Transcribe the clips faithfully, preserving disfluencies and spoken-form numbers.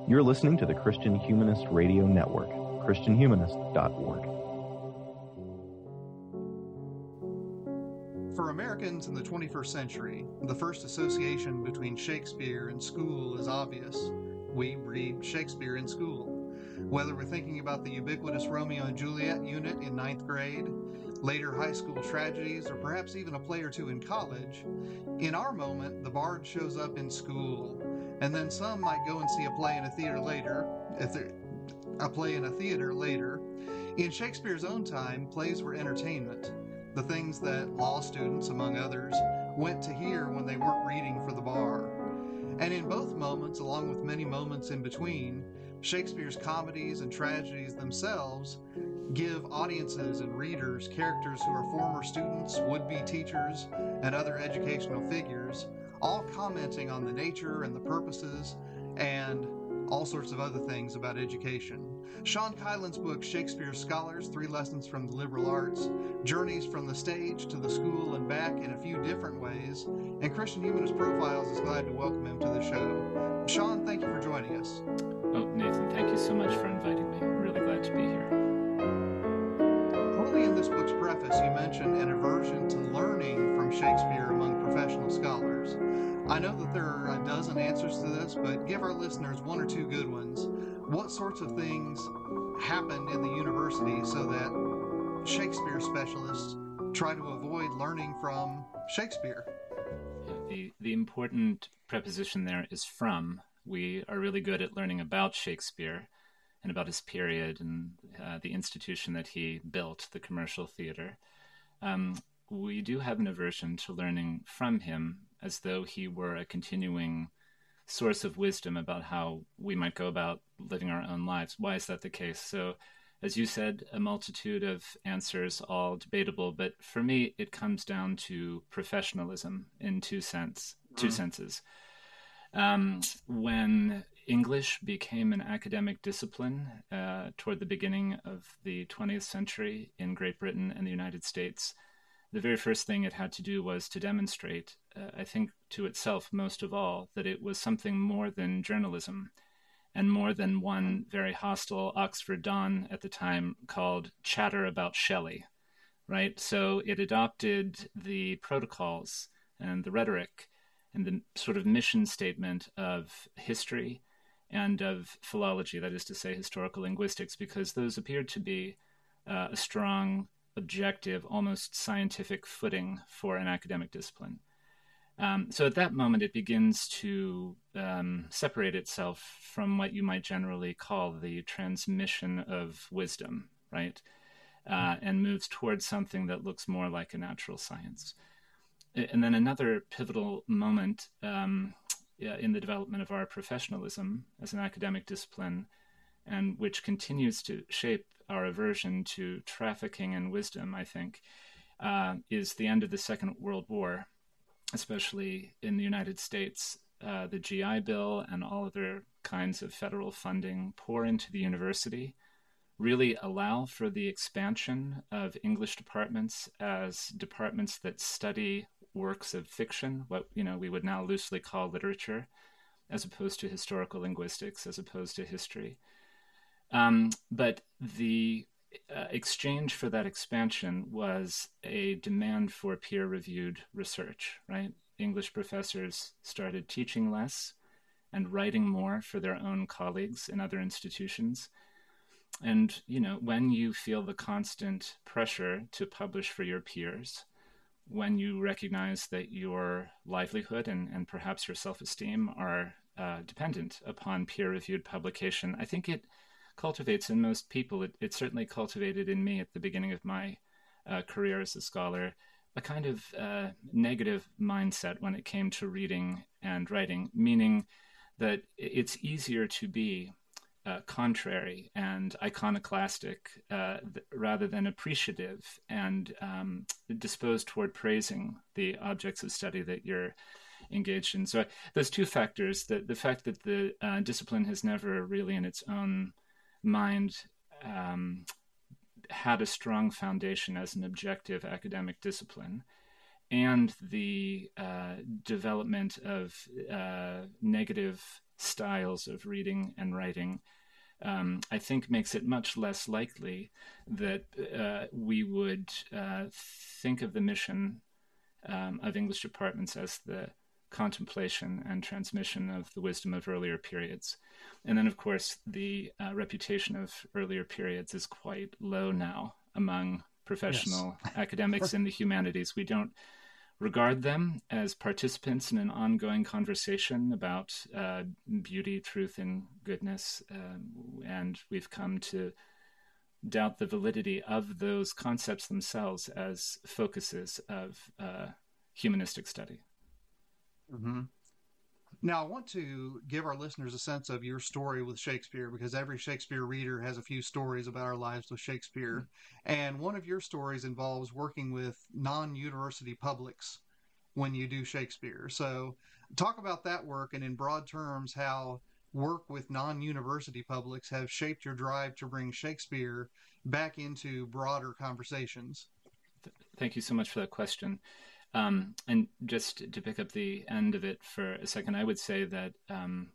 You're listening to the Christian Humanist Radio Network, christian humanist dot org. For Americans in the twenty-first century, the first association between Shakespeare and school is obvious. We read Shakespeare in school. Whether we're thinking about the ubiquitous Romeo and Juliet unit in ninth grade, later high school tragedies, or perhaps even a play or two in college, in our moment, the bard shows up in school. And then some might go and see a play in a theater later, if a play in a theater later. In Shakespeare's own time, plays were entertainment, the things that law students, among others, went to hear when they weren't reading for the bar. And in both moments, along with many moments in between, Shakespeare's comedies and tragedies themselves give audiences and readers characters who are former students, would-be teachers, and other educational figures, all commenting on the nature and the purposes and all sorts of other things about education. Sean Kylan's book, Shakespeare's Scholars, Three Lessons from the Liberal Arts, journeys from the stage to the school and back in a few different ways, and Christian Humanist Profiles is glad to welcome him to the show. Sean, thank you for joining us. Oh, Nathan, thank you so much for inviting me. I'm really glad to be here. Early in this book's preface, you mention an aversion to learning from Shakespeare among professional scholars. I know that there are a dozen answers to this, but give our listeners one or two good ones. What sorts of things happened in the university so that Shakespeare specialists try to avoid learning from Shakespeare? The, the important preposition there is from. We are really good at learning about Shakespeare and about his period and uh, the institution that he built, the commercial theater. Um, we do have an aversion to learning from him as though he were a continuing source of wisdom about how we might go about living our own lives. Why is that the case? So, as you said, a multitude of answers, all debatable, but for me, it comes down to professionalism in two sense, two mm. senses. Um, when English became an academic discipline uh, toward the beginning of the twentieth century in Great Britain and the United States, the very first thing it had to do was to demonstrate, uh, I think to itself most of all, that it was something more than journalism and more than one very hostile Oxford Don at the time called chatter about Shelley, right? So it adopted the protocols and the rhetoric and the sort of mission statement of history and of philology, that is to say, historical linguistics, because those appeared to be uh, a strong, objective, almost scientific footing for an academic discipline. Um, so at that moment, it begins to um, separate itself from what you might generally call the transmission of wisdom, right? Uh, and moves towards something that looks more like a natural science. And then another pivotal moment um, in the development of our professionalism as an academic discipline, and which continues to shape our aversion to trafficking in wisdom, I think, uh, is the end of the Second World War, especially in the United States. Uh, the G I Bill and all other kinds of federal funding pour into the university, really allow for the expansion of English departments as departments that study works of fiction, what you know we would now loosely call literature, as opposed to historical linguistics, as opposed to history. Um, but the uh, exchange for that expansion was a demand for peer-reviewed research, right? English professors started teaching less and writing more for their own colleagues in other institutions. And, you know, when you feel the constant pressure to publish for your peers, when you recognize that your livelihood and, and perhaps your self-esteem are uh, dependent upon peer-reviewed publication, I think it cultivates in most people, it, it certainly cultivated in me at the beginning of my uh, career as a scholar, a kind of uh, negative mindset when it came to reading and writing, meaning that it's easier to be uh, contrary and iconoclastic uh, th- rather than appreciative and um, disposed toward praising the objects of study that you're engaged in. So those two factors, the, the fact that the uh, discipline has never really in its own mind um, had a strong foundation as an objective academic discipline, and the uh, development of uh, negative styles of reading and writing, um, I think makes it much less likely that uh, we would uh, think of the mission um, of English departments as the contemplation and transmission of the wisdom of earlier periods. And then, of course, the uh, reputation of earlier periods is quite low now among professional yes. academics in the humanities. We don't regard them as participants in an ongoing conversation about uh, beauty, truth, and goodness. Um, and we've come to doubt the validity of those concepts themselves as focuses of uh, humanistic study. Mm-hmm. Now, I want to give our listeners a sense of your story with Shakespeare, because every Shakespeare reader has a few stories about our lives with Shakespeare. Mm-hmm. And one of your stories involves working with non-university publics when you do Shakespeare. So talk about that work, and in broad terms, how work with non-university publics have shaped your drive to bring Shakespeare back into broader conversations. Thank you so much for that question. Um, and just to pick up the end of it for a second, I would say that um,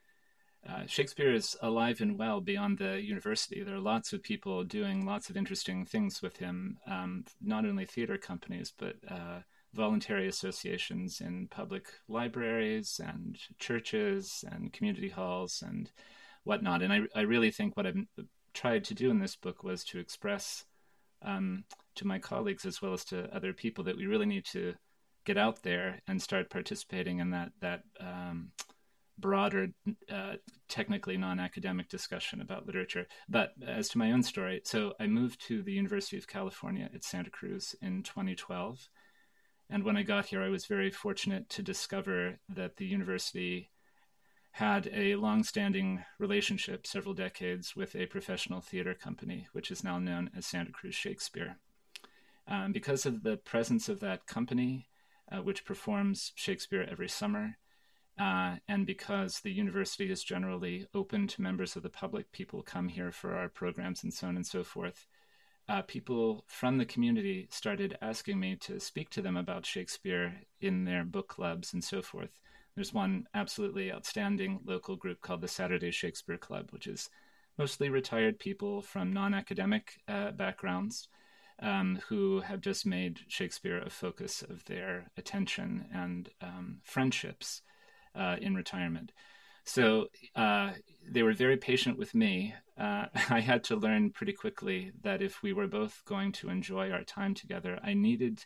uh, Shakespeare is alive and well beyond the university. There are lots of people doing lots of interesting things with him, um, not only theater companies, but uh, voluntary associations in public libraries and churches and community halls and whatnot. And I, I really think what I've tried to do in this book was to express um, to my colleagues as well as to other people that we really need to get out there and start participating in that that um, broader, uh, technically non-academic discussion about literature. But as to my own story, so I moved to the University of California at Santa Cruz in twenty twelve. And when I got here, I was very fortunate to discover that the university had a long-standing relationship, several decades, with a professional theater company, which is now known as Santa Cruz Shakespeare. Um, because of the presence of that company, uh, which performs Shakespeare every summer, uh, and because the university is generally open to members of the public, people come here for our programs and so on and so forth, uh, people from the community started asking me to speak to them about Shakespeare in their book clubs and so forth. There's one absolutely outstanding local group called the Saturday Shakespeare Club, which is mostly retired people from non-academic uh, backgrounds, Um, who have just made Shakespeare a focus of their attention and um, friendships uh, in retirement. So uh, they were very patient with me. Uh, I had to learn pretty quickly that if we were both going to enjoy our time together, I needed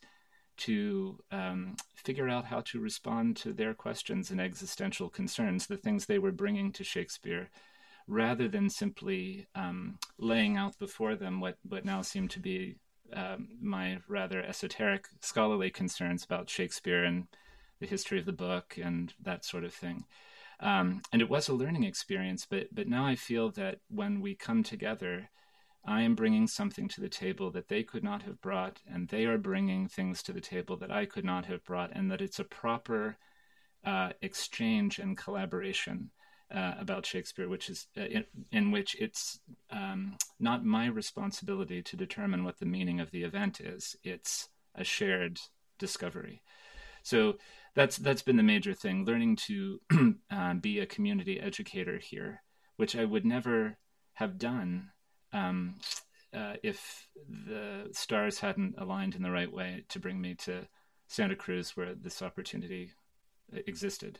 to um, figure out how to respond to their questions and existential concerns, the things they were bringing to Shakespeare, rather than simply um, laying out before them what, what now seemed to be Um, my rather esoteric scholarly concerns about Shakespeare and the history of the book and that sort of thing. Um, and it was a learning experience, but but now I feel that when we come together, I am bringing something to the table that they could not have brought, and they are bringing things to the table that I could not have brought, and that it's a proper uh, exchange and collaboration Uh, about Shakespeare, which is uh, in, in which it's um, not my responsibility to determine what the meaning of the event is. It's a shared discovery. So that's that's been the major thing, learning to uh, be a community educator here, which I would never have done um, uh, if the stars hadn't aligned in the right way to bring me to Santa Cruz, where this opportunity existed.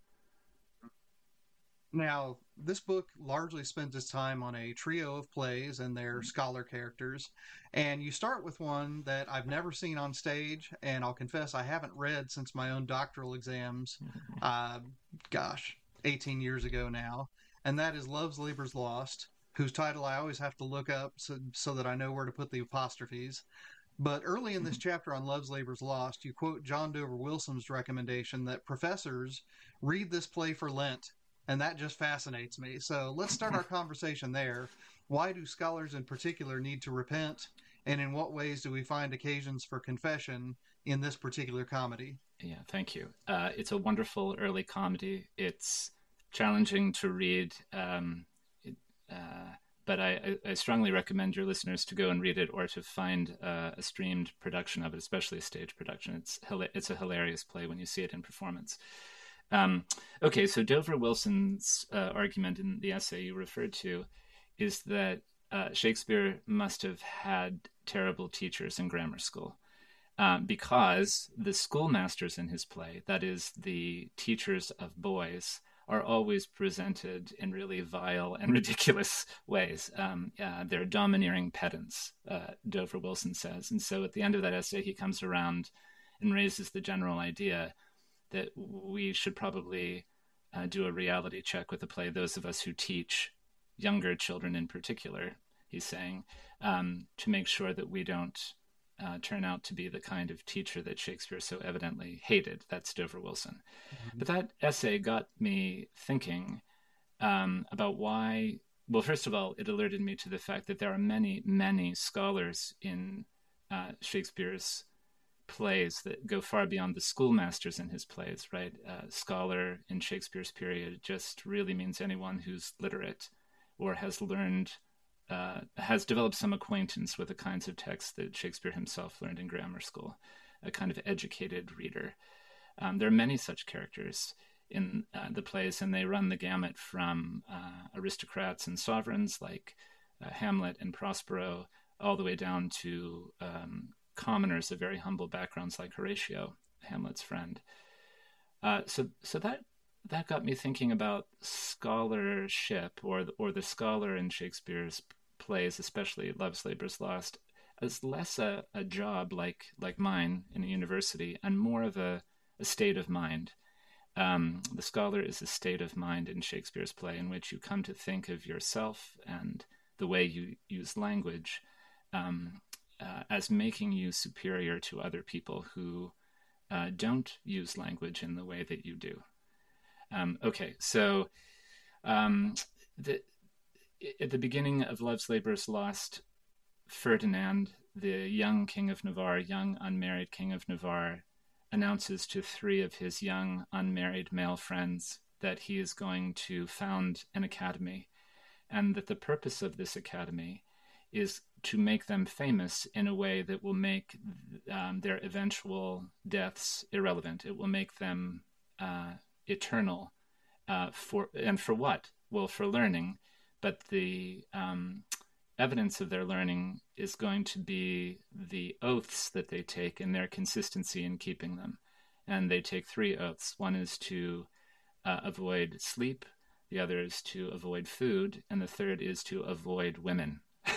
Now, this book largely spends its time on a trio of plays and their scholar characters, and you start with one that I've never seen on stage, and I'll confess I haven't read since my own doctoral exams, uh, gosh, eighteen years ago now, and that is Love's Labour's Lost, whose title I always have to look up so, so that I know where to put the apostrophes. But early in this chapter on Love's Labour's Lost, you quote John Dover Wilson's recommendation that professors read this play for Lent. And that just fascinates me. So let's start our conversation there. Why do scholars in particular need to repent? And in what ways do we find occasions for confession in this particular comedy? Yeah, thank you. Uh, it's a wonderful early comedy. It's challenging to read, um, it, uh, but I, I strongly recommend your listeners to go and read it or to find uh, a streamed production of it, especially a stage production. It's it's a hilarious play when you see it in performance. Um, okay, so Dover Wilson's uh, argument in the essay you referred to is that uh, Shakespeare must have had terrible teachers in grammar school. Um, because the schoolmasters in his play, that is, the teachers of boys, are always presented in really vile and ridiculous ways. Um, uh, they're domineering pedants, uh, Dover Wilson says. And so at the end of that essay, he comes around and raises the general idea that we should probably uh, do a reality check with the play, those of us who teach younger children in particular, he's saying, um, to make sure that we don't Uh, turn out to be the kind of teacher that Shakespeare so evidently hated. That's Dover Wilson. Mm-hmm. But that essay got me thinking um, about why, well, first of all, it alerted me to the fact that there are many, many scholars in uh, Shakespeare's plays that go far beyond the schoolmasters in his plays, right? Uh, scholar in Shakespeare's period just really means anyone who's literate or has learned Uh, has developed some acquaintance with the kinds of texts that Shakespeare himself learned in grammar school, a kind of educated reader. Um, there are many such characters in uh, the plays, and they run the gamut from uh, aristocrats and sovereigns like uh, Hamlet and Prospero, all the way down to um, commoners of very humble backgrounds like Horatio, Hamlet's friend. Uh, so, so that that got me thinking about scholarship, or the, or the scholar in Shakespeare's plays, especially Love's Labour's Lost, as less a, a job like like mine in a university, and more of a, a state of mind. Um, the scholar is a state of mind in Shakespeare's play in which you come to think of yourself and the way you use language um, uh, as making you superior to other people who uh, don't use language in the way that you do. Um, okay, so um, the, at the beginning of Love's Labour's Lost, Ferdinand, the young king of Navarre, young unmarried king of Navarre, announces to three of his young unmarried male friends that he is going to found an academy, and that the purpose of this academy is to make them famous in a way that will make um, their eventual deaths irrelevant. It will make them uh, eternal. Uh, for and for what? Well, for learning, but the um, evidence of their learning is going to be the oaths that they take and their consistency in keeping them. And they take three oaths. One is to uh, avoid sleep, the other is to avoid food, and the third is to avoid women.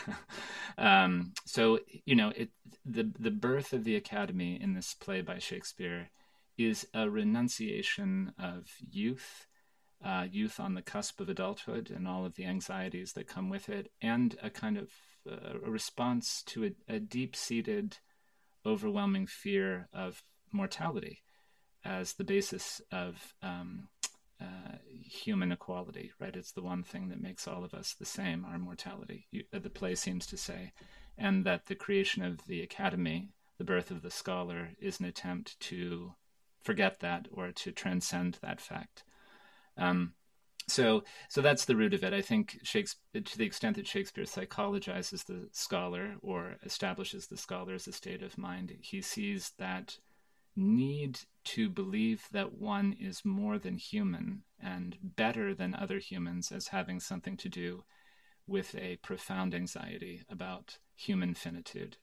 um, so, you know, it, the, the birth of the academy in this play by Shakespeare is a renunciation of youth, uh, youth on the cusp of adulthood and all of the anxieties that come with it, and a kind of uh, a response to a, a deep-seated, overwhelming fear of mortality as the basis of um, uh, human equality, right? It's the one thing that makes all of us the same, our mortality, you, uh, the play seems to say, and that the creation of the academy, the birth of the scholar, is an attempt to forget that or to transcend that fact. Um, so, so that's the root of it. I think Shakespeare, to the extent that Shakespeare psychologizes the scholar or establishes the scholar as a state of mind, he sees that need to believe that one is more than human and better than other humans as having something to do with a profound anxiety about human finitude.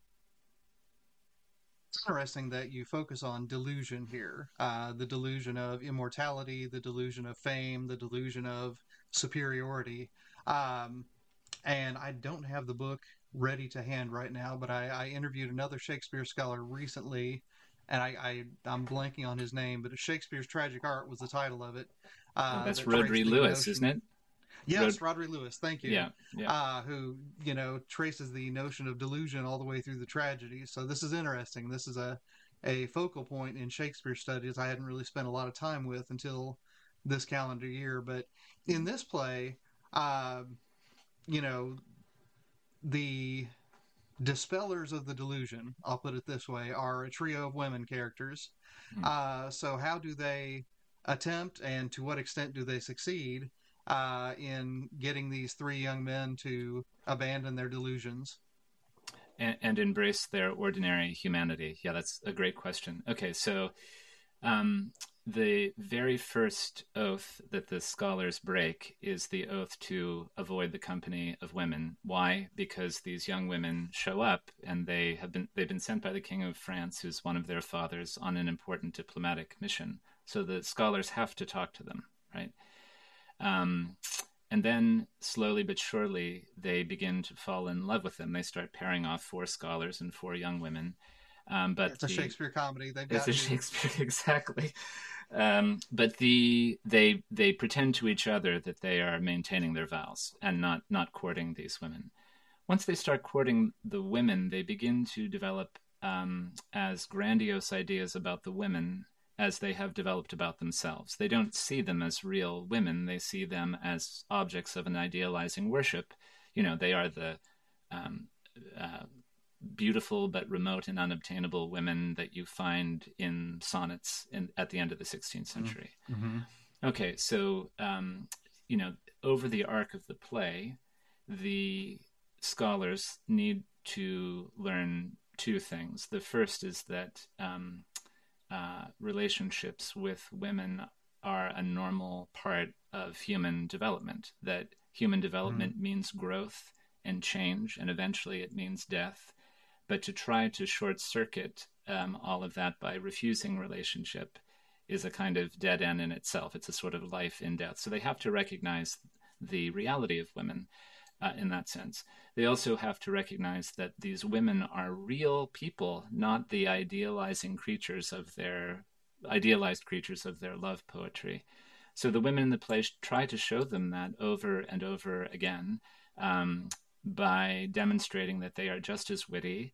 It's interesting that you focus on delusion here, uh, the delusion of immortality, the delusion of fame, the delusion of superiority. Um, and I don't have the book ready to hand right now, but I, I interviewed another Shakespeare scholar recently, and I, I, I'm blanking on his name, but Shakespeare's Tragic Art was the title of it. Uh, oh, that's that Rhodri Lewis, notion... isn't it? Yes, Rod- Rhodri Lewis, thank you. Yeah, yeah. Uh, who, you know, traces the notion of delusion all the way through the tragedy. So this is interesting. This is a, a focal point in Shakespeare studies I hadn't really spent a lot of time with until this calendar year. But in this play, uh, you know, the dispellers of the delusion, I'll put it this way, are a trio of women characters. Mm. Uh, so how do they attempt, and to what extent do they succeed Uh, in getting these three young men to abandon their delusions and, and embrace their ordinary humanity? Yeah, that's a great question. Okay, so um, the very first oath that the scholars break is the oath to avoid the company of women. Why? Because these young women show up, and they have been they've been sent by the King of France, who's one of their fathers, on an important diplomatic mission. So the scholars have to talk to them, right? Um, and then slowly but surely, they begin to fall in love with them. They start pairing off four scholars and four young women. Um, but it's a the, Shakespeare comedy. They've it's got a to. Shakespeare, exactly. Um, but the they they pretend to each other that they are maintaining their vows and not not courting these women. Once they start courting the women, they begin to develop um, as grandiose ideas about the women as they have developed about themselves. They don't see them as real women. They see them as objects of an idealizing worship. You know, they are the um, uh, beautiful but remote and unobtainable women that you find in sonnets in, at the end of the sixteenth century. Mm-hmm. Okay, so, um, you know, over the arc of the play, the scholars need to learn two things. The first is that um, uh, relationships with women are a normal part of human development, that human development mm-hmm. means growth and change, and eventually it means death. But to try to short circuit um, all of that by refusing relationship is a kind of dead end in itself. It's a sort of life in death. So they have to recognize the reality of women uh, in that sense. They also have to recognize that these women are real people, not the idealizing creatures of their idealized creatures of their love poetry. So the women in the play try to show them that over and over again um, by demonstrating that they are just as witty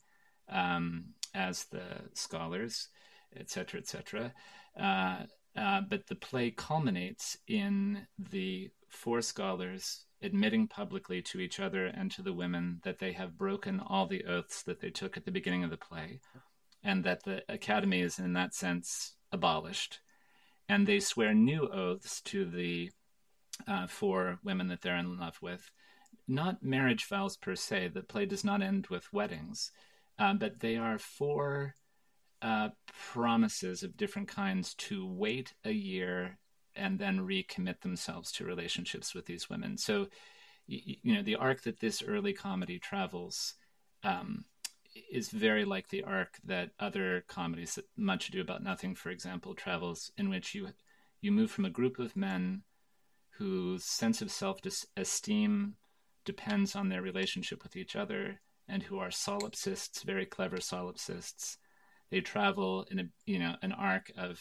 um, as the scholars, et cetera, et cetera. Uh, uh, but the play culminates in the four scholars admitting publicly to each other and to the women that they have broken all the oaths that they took at the beginning of the play, and that the academy is in that sense abolished. And they swear new oaths to the uh, four women that they're in love with. Not marriage vows per se. The play does not end with weddings, uh, but they are four uh, promises of different kinds to wait a year and then recommit themselves to relationships with these women. So, you, you know, the arc that this early comedy travels um, is very like the arc that other comedies, Much Ado About Nothing, for example, travels, in which you you move from a group of men whose sense of self-esteem depends on their relationship with each other, and who are solipsists, very clever solipsists. They travel in a you know an arc of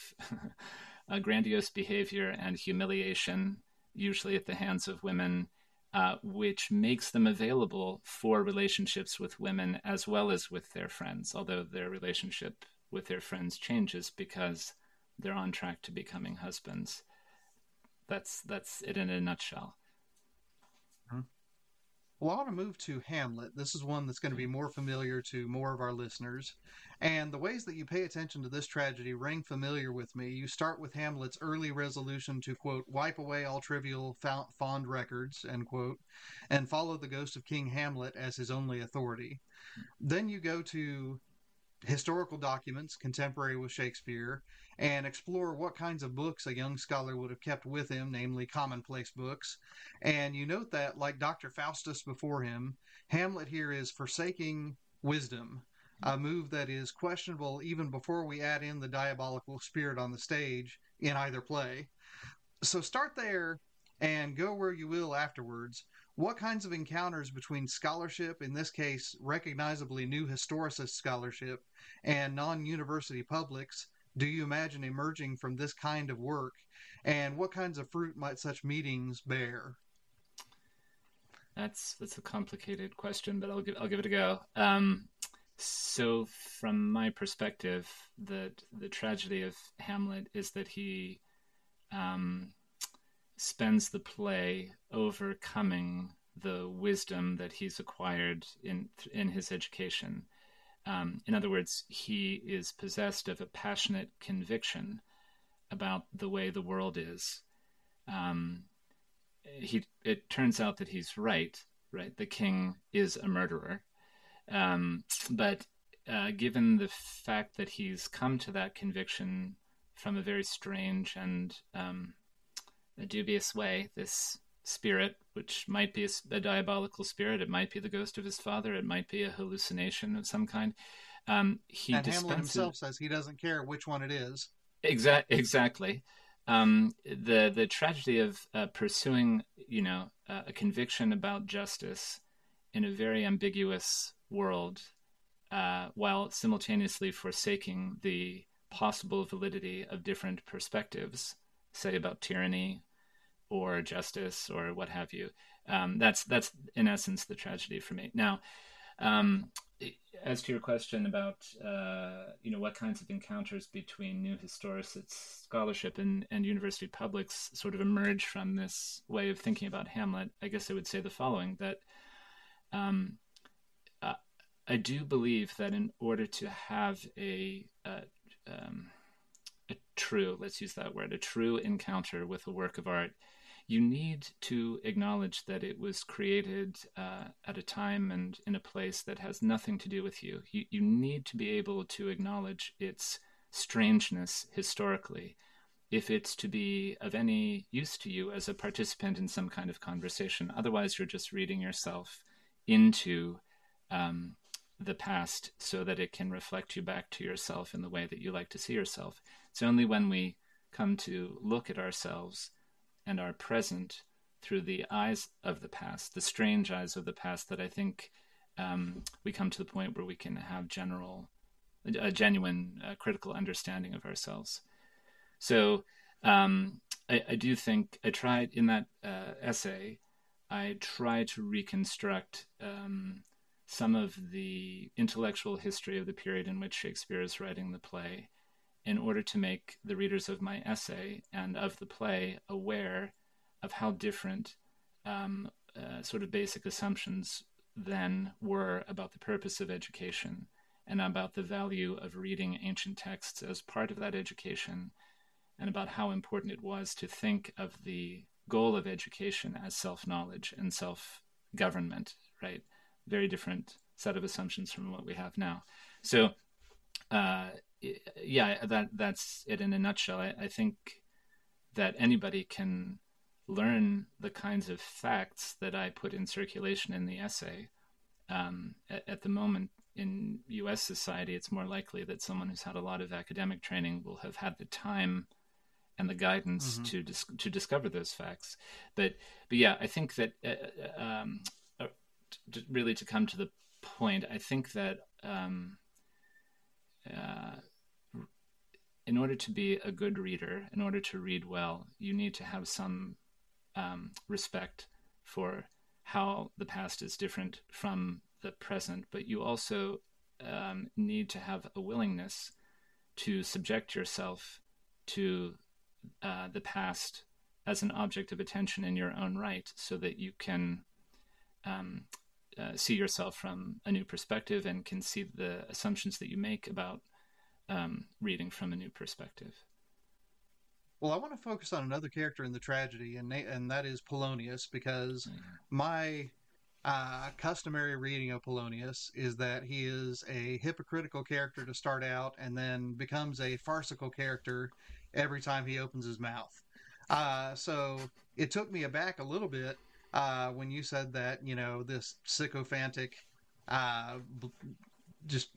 a grandiose behavior and humiliation, usually at the hands of women, uh, which makes them available for relationships with women as well as with their friends, although their relationship with their friends changes because they're on track to becoming husbands. That's that's it in a nutshell. Mm-hmm. Well, I want to move to Hamlet. This is one that's going to be more familiar to more of our listeners. And the ways that you pay attention to this tragedy ring familiar with me. You start with Hamlet's early resolution to, quote, wipe away all trivial fond records, end quote, and follow the ghost of King Hamlet as his only authority. Then you go to historical documents contemporary with Shakespeare and explore what kinds of books a young scholar would have kept with him, namely commonplace books. And you note that, like Doctor Faustus before him, Hamlet here is forsaking wisdom, a move that is questionable even before we add in the diabolical spirit on the stage in either play. So start there and go where you will afterwards. What kinds of encounters between scholarship, in this case recognizably new historicist scholarship, and non-university publics do you imagine emerging from this kind of work, and what kinds of fruit might such meetings bear? That's that's a complicated question, but I'll give I'll give it a go. Um, so, from my perspective, the the tragedy of Hamlet is that he um, spends the play overcoming the wisdom that he's acquired in in his education. Um, in other words, he is possessed of a passionate conviction about the way the world is. Um, he it turns out that he's right. Right, the king is a murderer, um, but uh, given the fact that he's come to that conviction from a very strange and um, a dubious way, this spirit, which might be a, a diabolical spirit, it might be the ghost of his father, it might be a hallucination of some kind. Um, he and dispenses... Hamlet himself says he doesn't care which one it is. Exact, exactly. Um, the the tragedy of uh, pursuing, you know, uh, a conviction about justice in a very ambiguous world, uh, while simultaneously forsaking the possible validity of different perspectives, say about tyranny or justice or what have you. Um, that's that's in essence the tragedy for me. Now, um, as to your question about uh, you know, what kinds of encounters between new historicist scholarship and, and university publics sort of emerge from this way of thinking about Hamlet, I guess I would say the following: that um, uh, I do believe that in order to have a, a, um, a true, let's use that word, a true encounter with a work of art, you need to acknowledge that it was created uh, at a time and in a place that has nothing to do with you. you. You need to be able to acknowledge its strangeness historically if it's to be of any use to you as a participant in some kind of conversation. Otherwise, you're just reading yourself into um, the past so that it can reflect you back to yourself in the way that you like to see yourself. It's only when we come to look at ourselves and are present through the eyes of the past, the strange eyes of the past, that I think um, we come to the point where we can have general, a genuine uh, critical understanding of ourselves. So um, I, I do think I tried in that uh, essay, I tried to reconstruct um, some of the intellectual history of the period in which Shakespeare is writing the play, in order to make the readers of my essay and of the play aware of how different um, uh, sort of basic assumptions then were about the purpose of education and about the value of reading ancient texts as part of that education, and about how important it was to think of the goal of education as self-knowledge and self-government, right? Very different set of assumptions from what we have now. So, uh, yeah, that that's it in a nutshell. I, I think that anybody can learn the kinds of facts that I put in circulation in the essay. Um, at, at the moment in U S society, it's more likely that someone who's had a lot of academic training will have had the time and the guidance mm-hmm. to dis- to discover those facts. But but yeah, I think that uh, um, uh, to, really to come to the point, I think that um, uh, in order to be a good reader, in order to read well, you need to have some um, respect for how the past is different from the present, but you also um, need to have a willingness to subject yourself to uh, the past as an object of attention in your own right, so that you can um, uh, see yourself from a new perspective and can see the assumptions that you make about Um, reading from a new perspective. Well, I want to focus on another character in the tragedy, and and that is Polonius, because mm-hmm. my uh, customary reading of Polonius is that he is a hypocritical character to start out, and then becomes a farcical character every time he opens his mouth. Uh, so it took me aback a little bit uh, when you said that, you know, this sycophantic, uh, just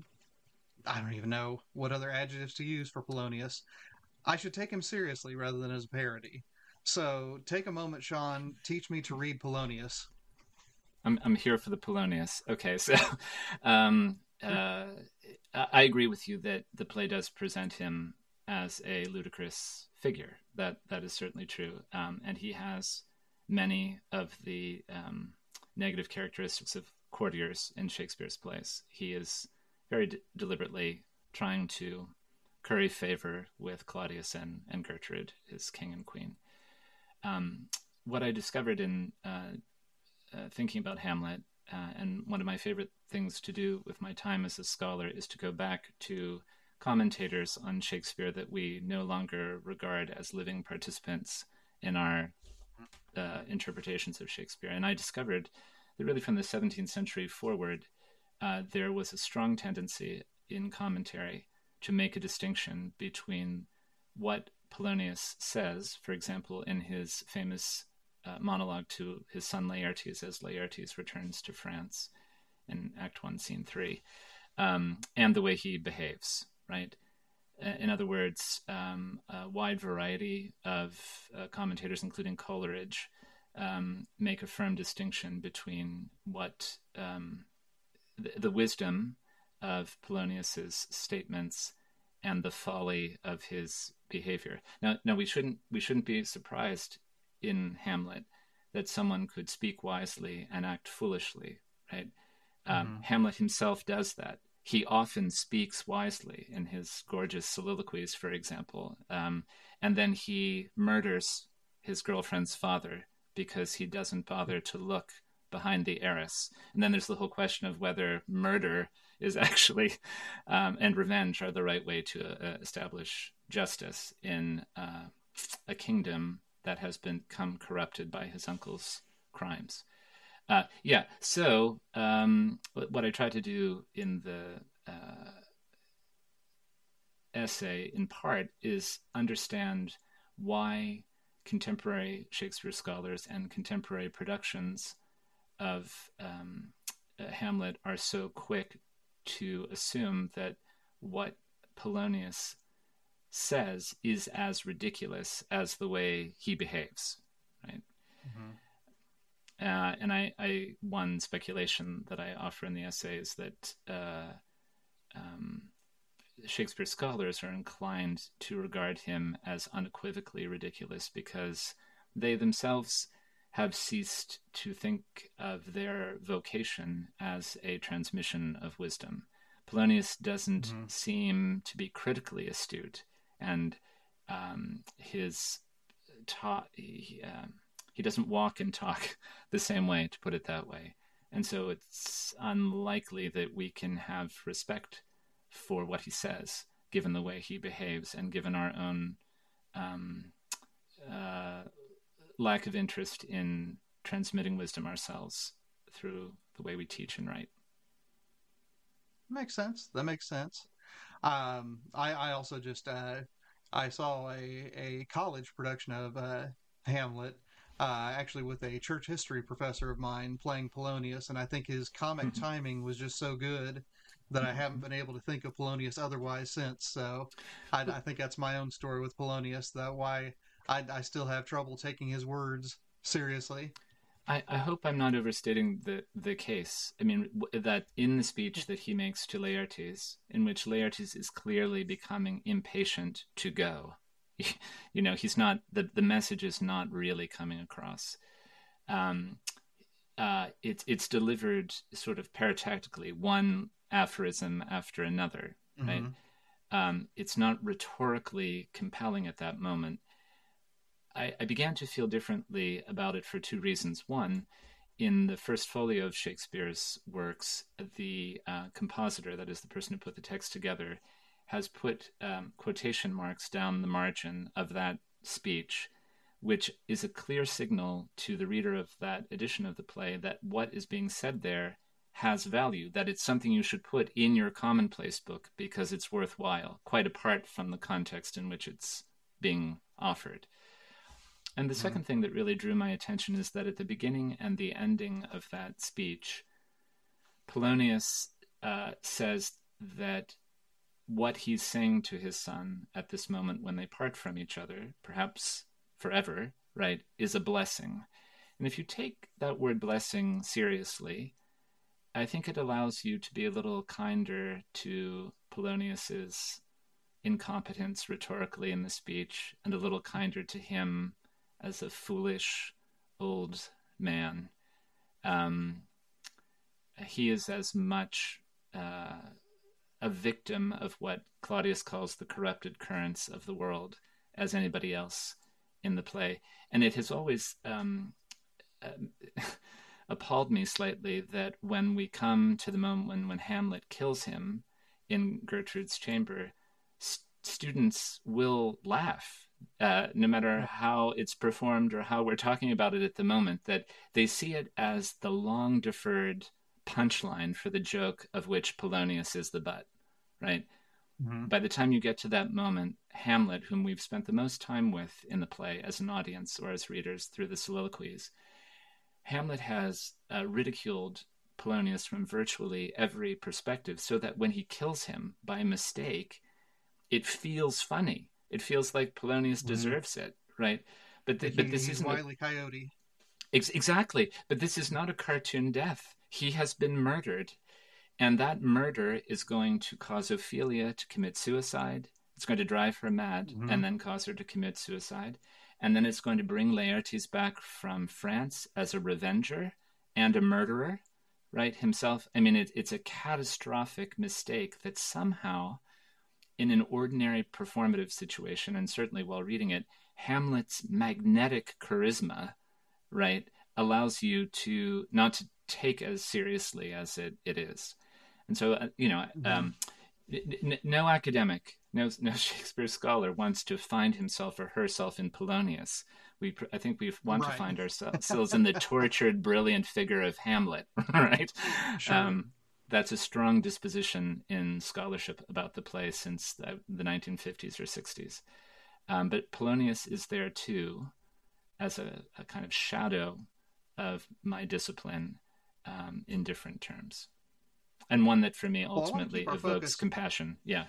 I don't even know what other adjectives to use for Polonius. I should take him seriously rather than as a parody. So take a moment, Sean. Teach me to read Polonius. I'm I'm here for the Polonius. Okay, so um, uh, I agree with you that the play does present him as a ludicrous figure. That that is certainly true, um, and he has many of the um, negative characteristics of courtiers in Shakespeare's plays. He is very de- deliberately trying to curry favor with Claudius and, and Gertrude, his king and queen. Um, what I discovered in uh, uh, thinking about Hamlet, uh, and one of my favorite things to do with my time as a scholar, is to go back to commentators on Shakespeare that we no longer regard as living participants in our uh, interpretations of Shakespeare. And I discovered that really from the seventeenth century forward, Uh, there was a strong tendency in commentary to make a distinction between what Polonius says, for example, in his famous uh, monologue to his son Laertes as Laertes returns to France in Act One, Scene Three, um, and the way he behaves, right? In other words, um, a wide variety of uh, commentators, including Coleridge, um, make a firm distinction between what um, the, the wisdom of Polonius's statements and the folly of his behavior. Now, now we shouldn't we shouldn't be surprised in Hamlet that someone could speak wisely and act foolishly, right? Um, mm-hmm. Hamlet himself does that. He often speaks wisely in his gorgeous soliloquies, for example, um, and then he murders his girlfriend's father because he doesn't bother to look behind the arras. And then there's the whole question of whether murder is actually um, and revenge are the right way to uh, establish justice in uh, a kingdom that has become corrupted by his uncle's crimes. Uh, yeah, so um, what I try to do in the uh, essay, in part, is understand why contemporary Shakespeare scholars and contemporary productions of um, uh, Hamlet are so quick to assume that what Polonius says is as ridiculous as the way he behaves, right? Mm-hmm. Uh, and I, I, one speculation that I offer in the essay is that uh, um, Shakespeare scholars are inclined to regard him as unequivocally ridiculous because they themselves have ceased to think of their vocation as a transmission of wisdom. Polonius doesn't mm-hmm. seem to be critically astute, and um, his ta- he, uh, he doesn't walk and talk the same way, to put it that way. And so it's unlikely that we can have respect for what he says, given the way he behaves and given our own um, uh, lack of interest in transmitting wisdom ourselves through the way we teach and write. Makes sense. That makes sense. Um, I, I also just, uh, I saw a, a college production of uh, Hamlet, uh, actually with a church history professor of mine playing Polonius, and I think his comic mm-hmm. timing was just so good that I haven't been able to think of Polonius otherwise since. So I, I think that's my own story with Polonius, that why I, I still have trouble taking his words seriously. I, I hope I'm not overstating the, the case. I mean, w- that in the speech that he makes to Laertes, in which Laertes is clearly becoming impatient to go, you know, he's not, the, the message is not really coming across. Um, uh, it, it's delivered sort of paratactically, one aphorism after another, right? Mm-hmm. Um, it's not rhetorically compelling at that moment. I, I began to feel differently about it for two reasons. One, in the first folio of Shakespeare's works, the uh, compositor, that is the person who put the text together, has put um, quotation marks down the margin of that speech, which is a clear signal to the reader of that edition of the play that what is being said there has value, that it's something you should put in your commonplace book because it's worthwhile, quite apart from the context in which it's being offered. And the mm-hmm. second thing that really drew my attention is that at the beginning and the ending of that speech, Polonius uh, says that what he's saying to his son at this moment when they part from each other, perhaps forever, right, is a blessing. And if you take that word blessing seriously, I think it allows you to be a little kinder to Polonius's incompetence rhetorically in the speech and a little kinder to him as a foolish old man. Um, he is as much uh, a victim of what Claudius calls the corrupted currents of the world as anybody else in the play. And it has always um, uh, appalled me slightly that when we come to the moment when, when Hamlet kills him in Gertrude's chamber, st- students will laugh. Uh, no matter how it's performed or how we're talking about it at the moment, that they see it as the long-deferred punchline for the joke of which Polonius is the butt, right? Mm-hmm. By the time you get to that moment, Hamlet, whom we've spent the most time with in the play as an audience or as readers through the soliloquies, Hamlet has uh, ridiculed Polonius from virtually every perspective, so that when he kills him by mistake, it feels funny. It feels like Polonius mm-hmm. deserves it, right? But th- he, but this he's isn't Wile E. a... Coyote. Ex- exactly. But this is not a cartoon death. He has been murdered, and that murder is going to cause Ophelia to commit suicide. It's going to drive her mad, mm-hmm. and then cause her to commit suicide. And then it's going to bring Laertes back from France as a revenger and a murderer, right, himself. I mean, it, it's a catastrophic mistake that somehow, in an ordinary performative situation, and certainly while reading it, Hamlet's magnetic charisma, right, allows you to not to take as seriously as it, it is. And so, uh, you know, mm-hmm. um, n- no academic, no no Shakespeare scholar wants to find himself or herself in Polonius. We, I think we want right. to find ourselves in the tortured, brilliant figure of Hamlet, right? Sure. Um, that's a strong disposition in scholarship about the play since the, the nineteen fifties or sixties. Um, but Polonius is there too, as a, a kind of shadow of my discipline um, in different terms. And one that for me ultimately well, evokes focus. compassion. Yeah.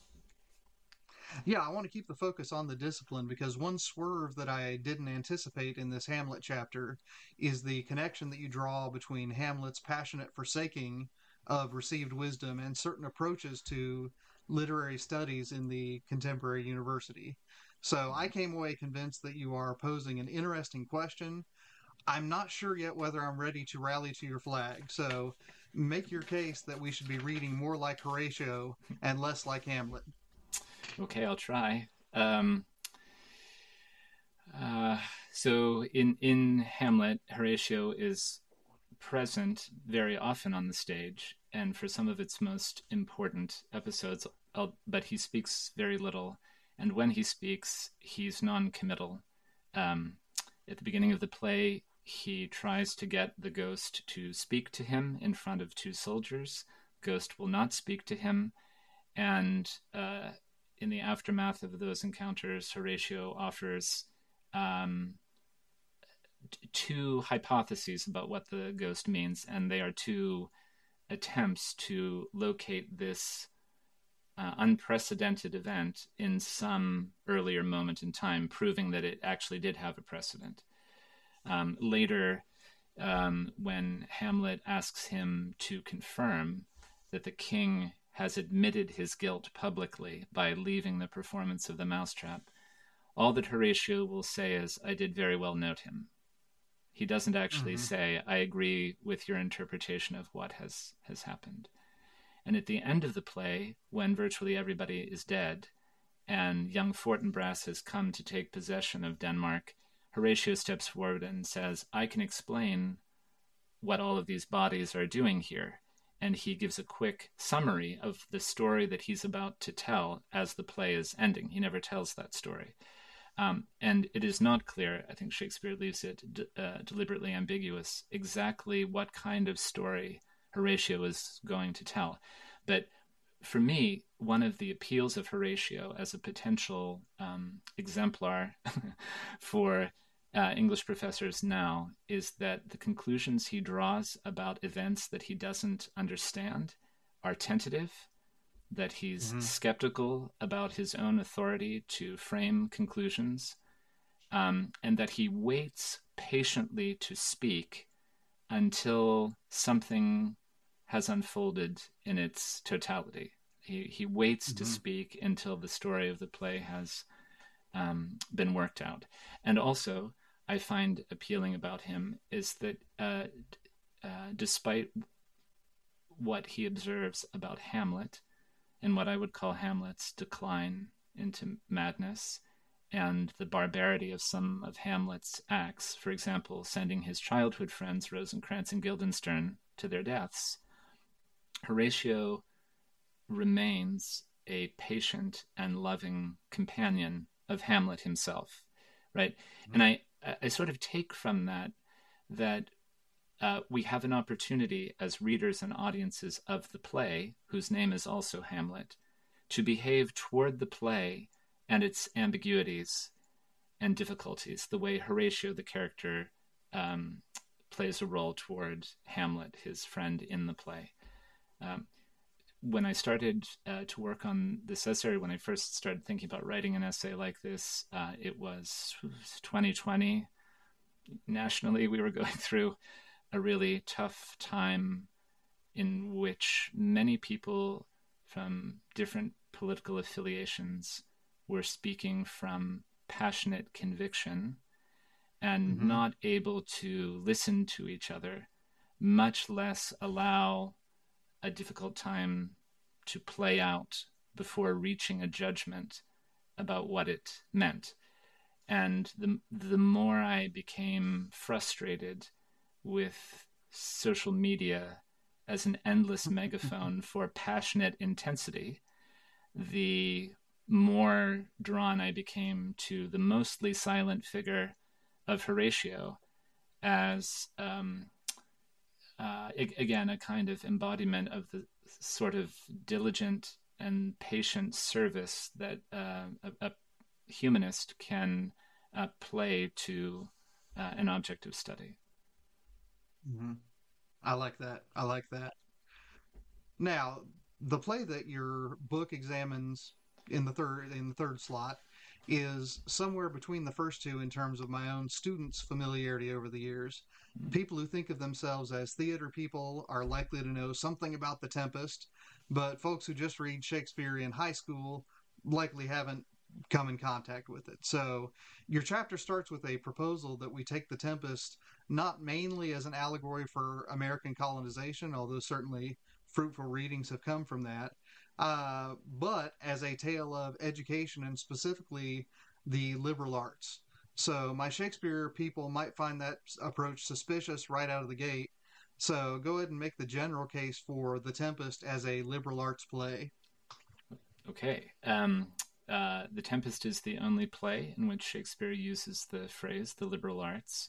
Yeah, I want to keep the focus on the discipline, because one swerve that I didn't anticipate in this Hamlet chapter is the connection that you draw between Hamlet's passionate forsaking of received wisdom and certain approaches to literary studies in the contemporary university. So I came away convinced that you are posing an interesting question. I'm not sure yet whether I'm ready to rally to your flag. So make your case that we should be reading more like Horatio and less like Hamlet. Okay, I'll try. Um, uh, so in, in Hamlet, Horatio is present very often on the stage, and for some of its most important episodes, I'll, but he speaks very little. And when he speaks, he's non-committal. Um, at the beginning of the play, he tries to get the ghost to speak to him in front of two soldiers. Ghost will not speak to him. And uh, in the aftermath of those encounters, Horatio offers um, t- two hypotheses about what the ghost means. And they are two attempts to locate this Uh, unprecedented event in some earlier moment in time, proving that it actually did have a precedent. Um, later, um, when Hamlet asks him to confirm that the king has admitted his guilt publicly by leaving the performance of the mousetrap, all that Horatio will say is, "I did very well note him." He doesn't actually mm-hmm. say, "I agree with your interpretation of what has, has happened." And at the end of the play, when virtually everybody is dead and young Fortinbras has come to take possession of Denmark, Horatio steps forward and says, "I can explain what all of these bodies are doing here." And he gives a quick summary of the story that he's about to tell as the play is ending. He never tells that story. Um, and it is not clear, I think Shakespeare leaves it d- uh, deliberately ambiguous, exactly what kind of story Horatio is going to tell. But for me, one of the appeals of Horatio as a potential um, exemplar for uh, English professors now is that the conclusions he draws about events that he doesn't understand are tentative, that he's mm-hmm. skeptical about his own authority to frame conclusions, um, and that he waits patiently to speak until something has unfolded in its totality. He he waits mm-hmm. to speak until the story of the play has um, been worked out. And also, I find appealing about him is that uh, uh, despite what he observes about Hamlet, and what I would call Hamlet's decline into madness, and the barbarity of some of Hamlet's acts, for example, sending his childhood friends Rosencrantz and Guildenstern to their deaths, Horatio remains a patient and loving companion of Hamlet himself, right? Mm-hmm. And I, I sort of take from that that uh, we have an opportunity as readers and audiences of the play, whose name is also Hamlet, to behave toward the play and its ambiguities and difficulties, the way Horatio, the character, um, plays a role toward Hamlet, his friend in the play. Um, when I started uh, to work on this essay, when I first started thinking about writing an essay like this, uh, it was twenty twenty. Nationally, we were going through a really tough time in which many people from different political affiliations were speaking from passionate conviction and mm-hmm. not able to listen to each other, much less allow a difficult time to play out before reaching a judgment about what it meant. And the the more I became frustrated with social media as an endless megaphone for passionate intensity, the more drawn I became to the mostly silent figure of Horatio as, um, uh, again, a kind of embodiment of the sort of diligent and patient service that uh, a, a humanist can uh, play to uh, an object of study. Mm-hmm. I like that. I like that. Now, the play that your book examines in the third in the third slot is somewhere between the first two in terms of my own students' familiarity over the years. Mm-hmm. People who think of themselves as theater people are likely to know something about The Tempest, but folks who just read Shakespeare in high school likely haven't come in contact with it. So your chapter starts with a proposal that we take The Tempest not mainly as an allegory for American colonization, although certainly fruitful readings have come from that, uh, but as a tale of education and specifically the liberal arts. So my Shakespeare people might find that approach suspicious right out of the gate. So go ahead and make the general case for The Tempest as a liberal arts play. Okay. Um, uh, The Tempest is the only play in which Shakespeare uses the phrase the liberal arts.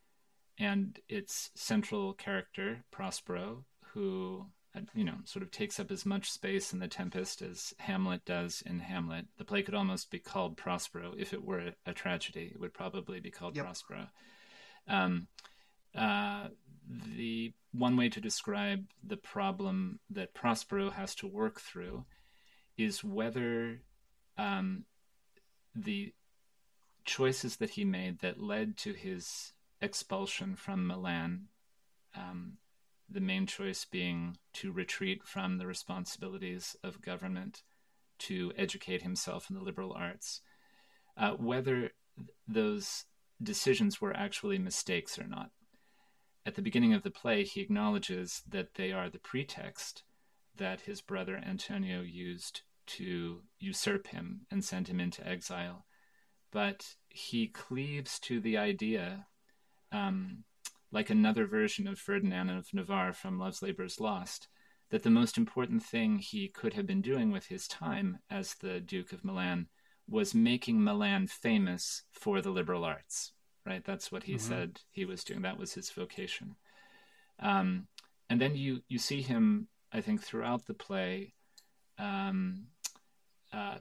And its central character, Prospero, who, you know, sort of takes up as much space in The Tempest as Hamlet does in Hamlet. The play could almost be called Prospero. If it were a, a tragedy, it would probably be called yep. Prospero. Um, uh, the one way to describe the problem that Prospero has to work through is whether um, the choices that he made that led to his expulsion from Milan, um, the main choice being to retreat from the responsibilities of government to educate himself in the liberal arts, uh, whether those decisions were actually mistakes or not. At the beginning of the play, he acknowledges that they are the pretext that his brother Antonio used to usurp him and send him into exile. But he cleaves to the idea, um, like another version of Ferdinand of Navarre from Love's Labour's Lost, that the most important thing he could have been doing with his time as the Duke of Milan was making Milan famous for the liberal arts, right? That's what he mm-hmm. said he was doing. That was his vocation. Um, and then you, you see him, I think, throughout the play, um, uh,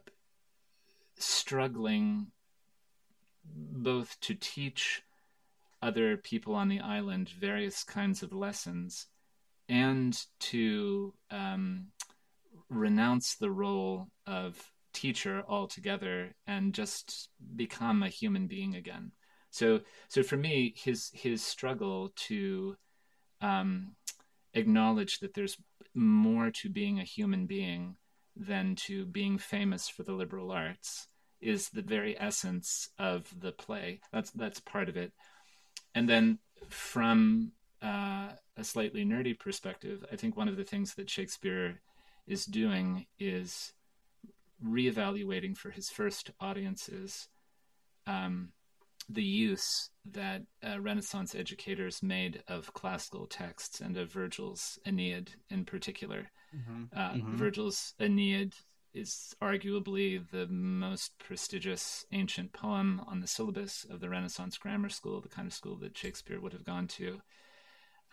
struggling both to teach other people on the island various kinds of lessons and to um, renounce the role of teacher altogether and just become a human being again. So, so for me, his his struggle to um, acknowledge that there's more to being a human being than to being famous for the liberal arts is the very essence of the play. That's that's part of it. And then from uh, a slightly nerdy perspective, I think one of the things that Shakespeare is doing is reevaluating for his first audiences um, the use that uh, Renaissance educators made of classical texts and of Virgil's Aeneid in particular. Mm-hmm. Uh, mm-hmm. Virgil's Aeneid is arguably the most prestigious ancient poem on the syllabus of the Renaissance grammar school, the kind of school that Shakespeare would have gone to.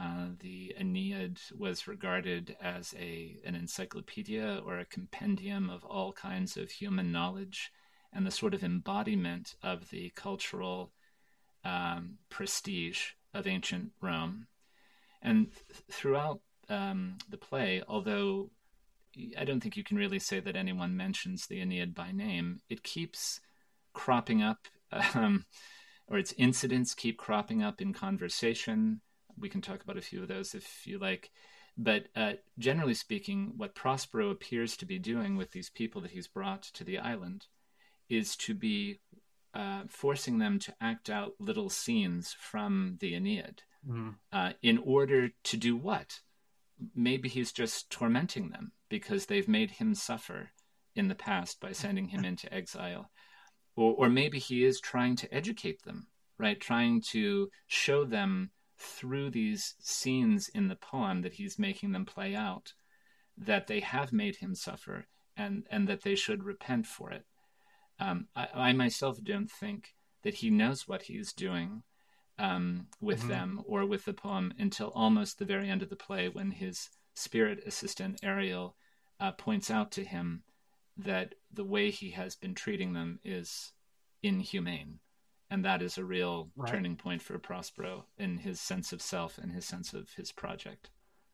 Uh, the Aeneid was regarded as a an encyclopedia or a compendium of all kinds of human knowledge and the sort of embodiment of the cultural um, prestige of ancient Rome. And th- throughout um, the play, although I don't think you can really say that anyone mentions the Aeneid by name, it keeps cropping up, um, or its incidents keep cropping up in conversation. We can talk about a few of those if you like. But uh, generally speaking, what Prospero appears to be doing with these people that he's brought to the island is to be uh, forcing them to act out little scenes from the Aeneid. Mm-hmm. uh, in order to do what? Maybe he's just tormenting them because they've made him suffer in the past by sending him into exile. Or, or maybe he is trying to educate them, right? Trying to show them through these scenes in the poem that he's making them play out that they have made him suffer and, and that they should repent for it. Um, I, I myself don't think that he knows what he's doing um, with mm-hmm. them or with the poem until almost the very end of the play, when his spirit assistant Ariel uh, points out to him that the way he has been treating them is inhumane. And that is a real right. turning point for Prospero in his sense of self and his sense of his project.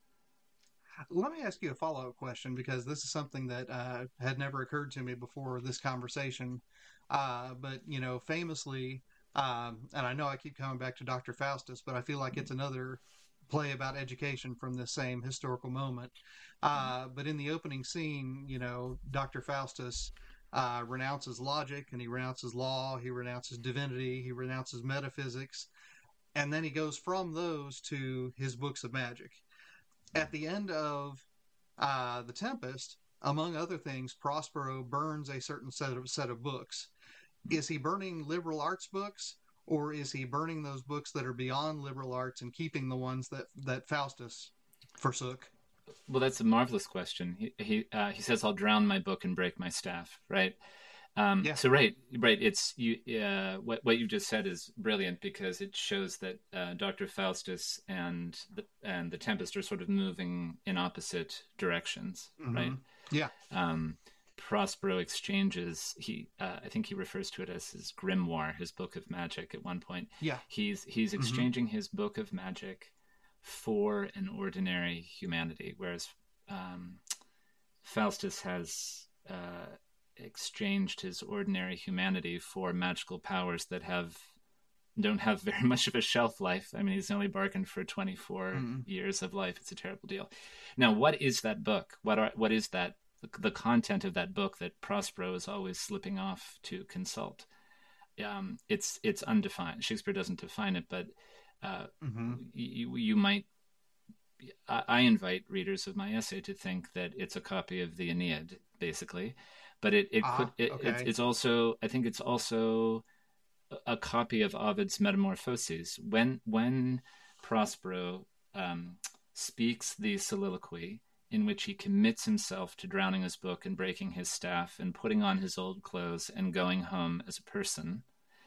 Let me ask you a follow-up question, because this is something that uh, had never occurred to me before this conversation. Uh, but, you know, famously, um, and I know I keep coming back to Doctor Faustus, but I feel like it's another play about education from this same historical moment. Uh, but in the opening scene, you know, Doctor Faustus uh, renounces logic, and he renounces law, he renounces divinity, he renounces metaphysics, and then he goes from those to his books of magic. At the end of uh, The Tempest, among other things, Prospero burns a certain set of set of books. Is he burning liberal arts books, or is he burning those books that are beyond liberal arts and keeping the ones that, that Faustus forsook? Well, that's a marvelous question. He he, uh, he says, "I'll drown my book and break my staff." Right. Um, yeah. So right, right. It's you. Uh, what what you just said is brilliant, because it shows that uh, Doctor Faustus and the and the Tempest are sort of moving in opposite directions. Mm-hmm. Right. Yeah. Um, Prospero exchanges. He, uh, I think he refers to it as his grimoire, his book of magic. At one point, yeah, he's he's exchanging mm-hmm. his book of magic for an ordinary humanity, whereas um, Faustus has uh, exchanged his ordinary humanity for magical powers that have don't have very much of a shelf life. I mean, he's only bargained for twenty-four mm-hmm. years of life. It's a terrible deal. Now, what is that book? What are what is that? The content of that book that Prospero is always slipping off to consult. Um, it's it's undefined. Shakespeare doesn't define it, but uh, mm-hmm. you, you might. I, I invite readers of my essay to think that it's a copy of the Aeneid, basically, but it it ah, could it, okay. it's, it's also I think it's also a copy of Ovid's Metamorphoses. When when Prospero um, speaks the soliloquy, in which he commits himself to drowning his book and breaking his staff and putting on his old clothes and going home as a person,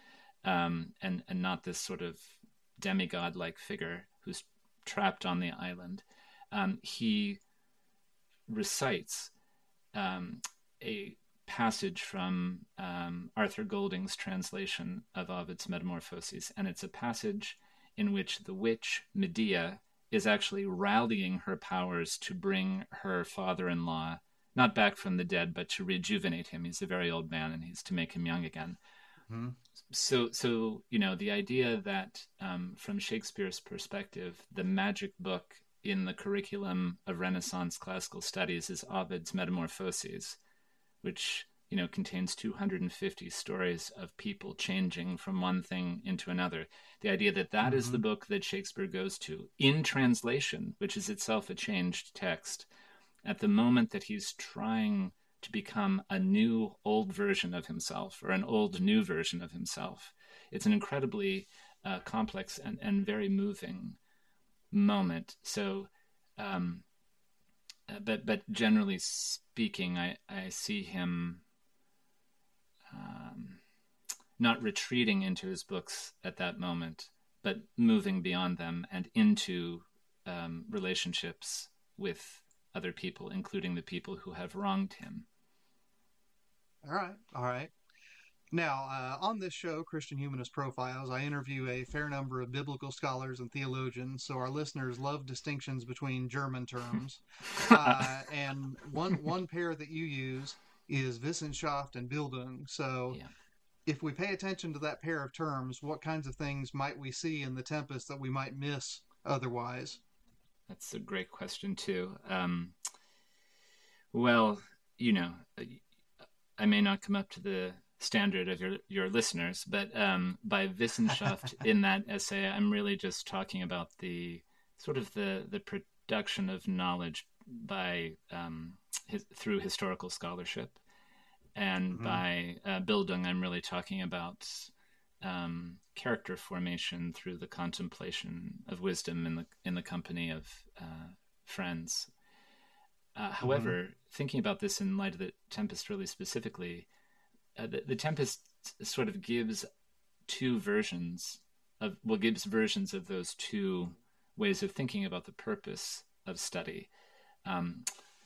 um, and, and not this sort of demigod-like figure who's trapped on the island. Um, he recites um, a passage from um, Arthur Golding's translation of Ovid's Metamorphoses, and it's a passage in which the witch Medea is actually rallying her powers to bring her father-in-law, not back from the dead, but to rejuvenate him. He's a very old man, and he's to make him young again. Mm-hmm. So, so you know, the idea that um, from Shakespeare's perspective, the magic book in the curriculum of Renaissance classical studies is Ovid's Metamorphoses, which, you know, contains two hundred fifty stories of people changing from one thing into another. The idea that that mm-hmm. is the book that Shakespeare goes to in translation, which is itself a changed text, at the moment that he's trying to become a new old version of himself, or an old new version of himself. It's an incredibly uh, complex and, and very moving moment. So, um, but but generally speaking, I, I see him Um, not retreating into his books at that moment, but moving beyond them and into um, relationships with other people, including the people who have wronged him. All right, all right. Now, uh, on this show, Christian Humanist Profiles, I interview a fair number of biblical scholars and theologians, so our listeners love distinctions between German terms. uh, and one one pair that you use is Wissenschaft and Bildung. So, Yeah. if we pay attention to that pair of terms, what kinds of things might we see in the Tempest that we might miss otherwise? That's a great question, too. Um, well, you know, I may not come up to the standard of your, your listeners, but um, by Wissenschaft in that essay, I'm really just talking about the sort of the, the production of knowledge by um, his, through historical scholarship. And mm-hmm. by uh, Bildung, I'm really talking about um, character formation through the contemplation of wisdom in the in the company of uh, friends. Uh, however, mm-hmm. thinking about this in light of the Tempest really specifically, uh, the, the Tempest sort of gives two versions of, well, gives versions of those two ways of thinking about the purpose of study. Um,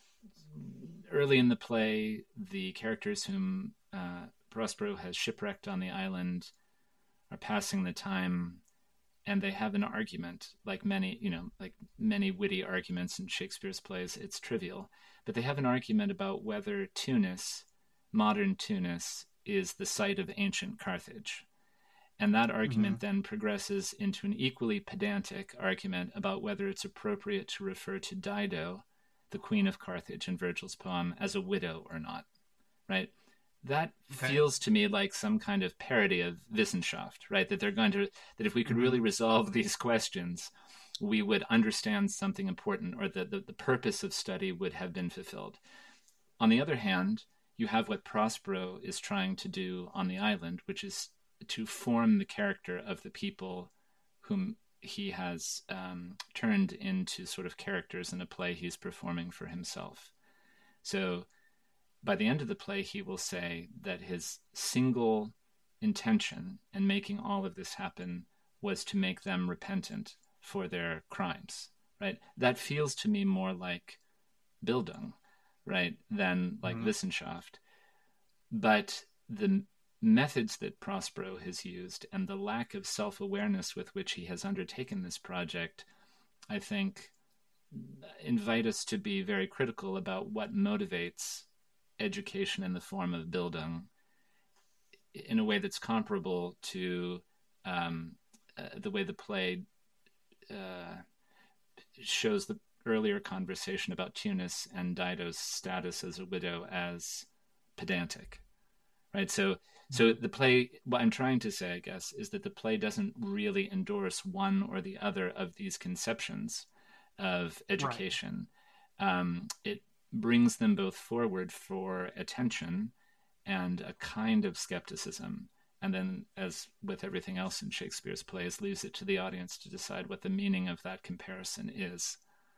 early in the play, the characters whom uh, Prospero has shipwrecked on the island are passing the time, and they have an argument, like many, you know, like many witty arguments in Shakespeare's plays. It's trivial, but they have an argument about whether Tunis, modern Tunis, is the site of ancient Carthage. And that argument mm-hmm. then progresses into an equally pedantic argument about whether it's appropriate to refer to Dido, the queen of Carthage in Virgil's poem, as a widow or not, right? That okay. feels to me like some kind of parody of Wissenschaft, right? That they're going to, that if we could really resolve these questions, we would understand something important, or that the, the purpose of study would have been fulfilled. On the other hand, you have what Prospero is trying to do on the island, which is to form the character of the people whom he has um, turned into sort of characters in a play he's performing for himself. So by the end of the play, he will say that his single intention in making all of this happen was to make them repentant for their crimes, right? That feels to me more like Bildung, right, than like mm-hmm. Wissenschaft. But the methods that Prospero has used and the lack of self-awareness with which he has undertaken this project, I think, invite us to be very critical about what motivates education in the form of Bildung in a way that's comparable to um, uh, the way the play uh, shows the earlier conversation about Tunis and Dido's status as a widow as pedantic, right? So, so the play, what I'm trying to say, I guess, is that the play doesn't really endorse one or the other of these conceptions of education. Right. Um, it brings them both forward for attention and a kind of skepticism. And then, as with everything else in Shakespeare's plays, leaves it to the audience to decide what the meaning of that comparison is.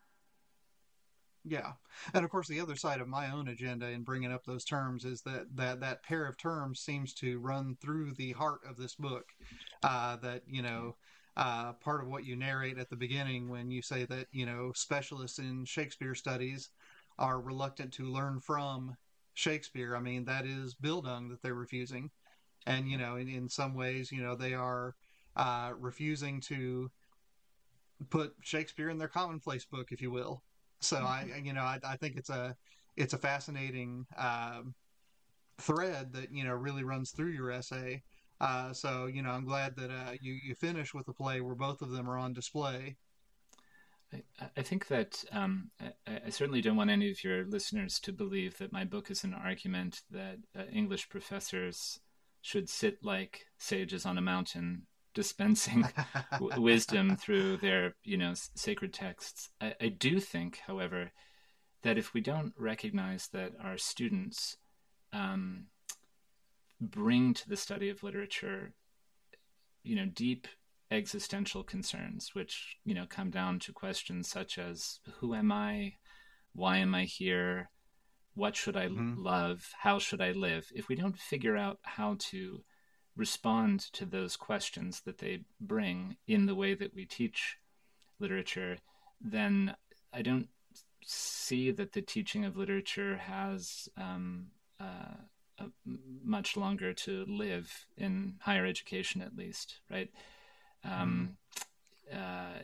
Yeah. And of course, the other side of my own agenda in bringing up those terms is that that, that pair of terms seems to run through the heart of this book. Uh, that, you know, uh, part of what you narrate at the beginning when you say that, you know, specialists in Shakespeare studies are reluctant to learn from Shakespeare. I mean, that is Bildung that they're refusing. And, you know, in, in some ways, you know, they are uh, refusing to put Shakespeare in their commonplace book, if you will. So I, you know, I, I think it's a, it's a fascinating um, thread that, you know, really runs through your essay. Uh, so, you know, I'm glad that uh, you, you finish with a play where both of them are on display. I, I think that um, I, I certainly don't want any of your listeners to believe that my book is an argument that uh, English professors should sit like sages on a mountain dispensing w- wisdom through their, you know, s- sacred texts. I, I do think, however, that if we don't recognize that our students um, bring to the study of literature, you know, deep existential concerns, which, you know, come down to questions such as, who am I? Why am I here? What should I mm-hmm. love? How should I live? If we don't figure out how to respond to those questions that they bring in the way that we teach literature, then I don't see that the teaching of literature has um, uh, a, much longer to live in higher education, at least, right? Um, mm-hmm. uh,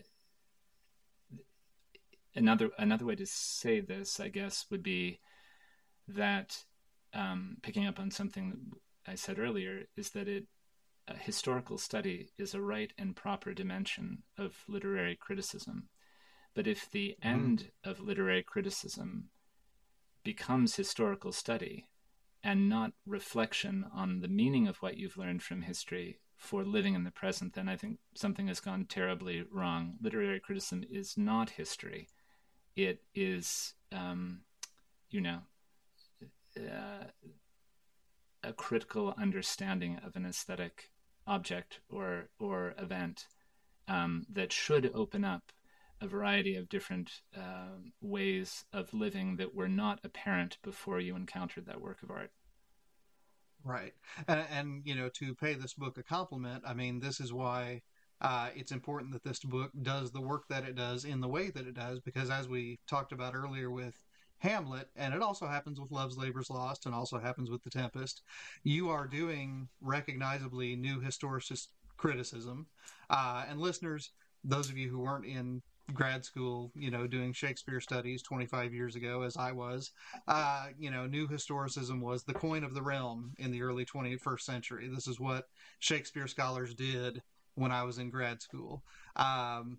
another another way to say this, I guess, would be that um, picking up on something I said earlier is that it uh, historical study is a right and proper dimension of literary criticism. But if the mm. end of literary criticism becomes historical study and not reflection on the meaning of what you've learned from history for living in the present, then I think something has gone terribly wrong. Literary criticism is not history. It is, um, you know, uh, a critical understanding of an aesthetic object or or event um, that should open up a variety of different uh, ways of living that were not apparent before you encountered that work of art. Right. And, and you know, to pay this book a compliment, I mean, this is why uh, it's important that this book does the work that it does in the way that it does, because as we talked about earlier with Hamlet, and it also happens with Love's Labour's Lost and also happens with The Tempest, you are doing recognizably new historicist criticism. Uh, and listeners, those of you who weren't in grad school, you know, doing Shakespeare studies twenty-five years ago, as I was, uh, you know, new historicism was the coin of the realm in the early twenty-first century. This is what Shakespeare scholars did when I was in grad school. Um,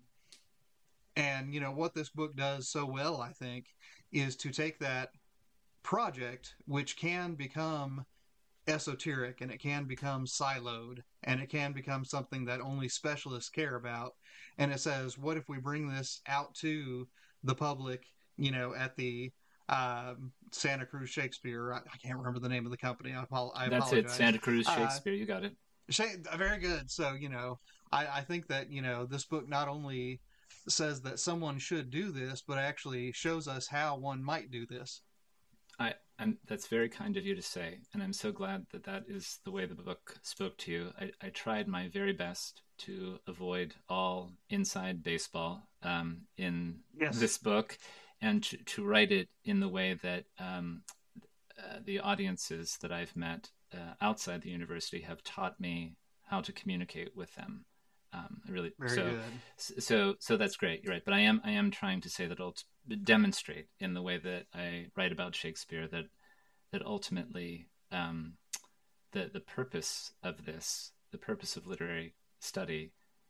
and, you know, what this book does so well, I think, is to take that project, which can become esoteric and it can become siloed and it can become something that only specialists care about, and it says, what if we bring this out to the public, you know, at the um, Santa Cruz Shakespeare, I, I can't remember the name of the company, I, I That's apologize. it, Santa Cruz Shakespeare, uh, you got it. Very good. So, you know, I, I think that, you know, this book not only says that someone should do this, but actually shows us how one might do this. I, and that's very kind of you to say, and I'm so glad that that is the way the book spoke to you. I, I tried my very best to avoid all inside baseball um, in yes. this book, and to, to write it in the way that um, uh, the audiences that I've met uh, outside the university have taught me how to communicate with them. Um, I really very so, good. so so that's great. You're right, but I am I am trying to say that I'll demonstrate in the way that I write about Shakespeare that that ultimately um, the the purpose of this, the purpose of literary study,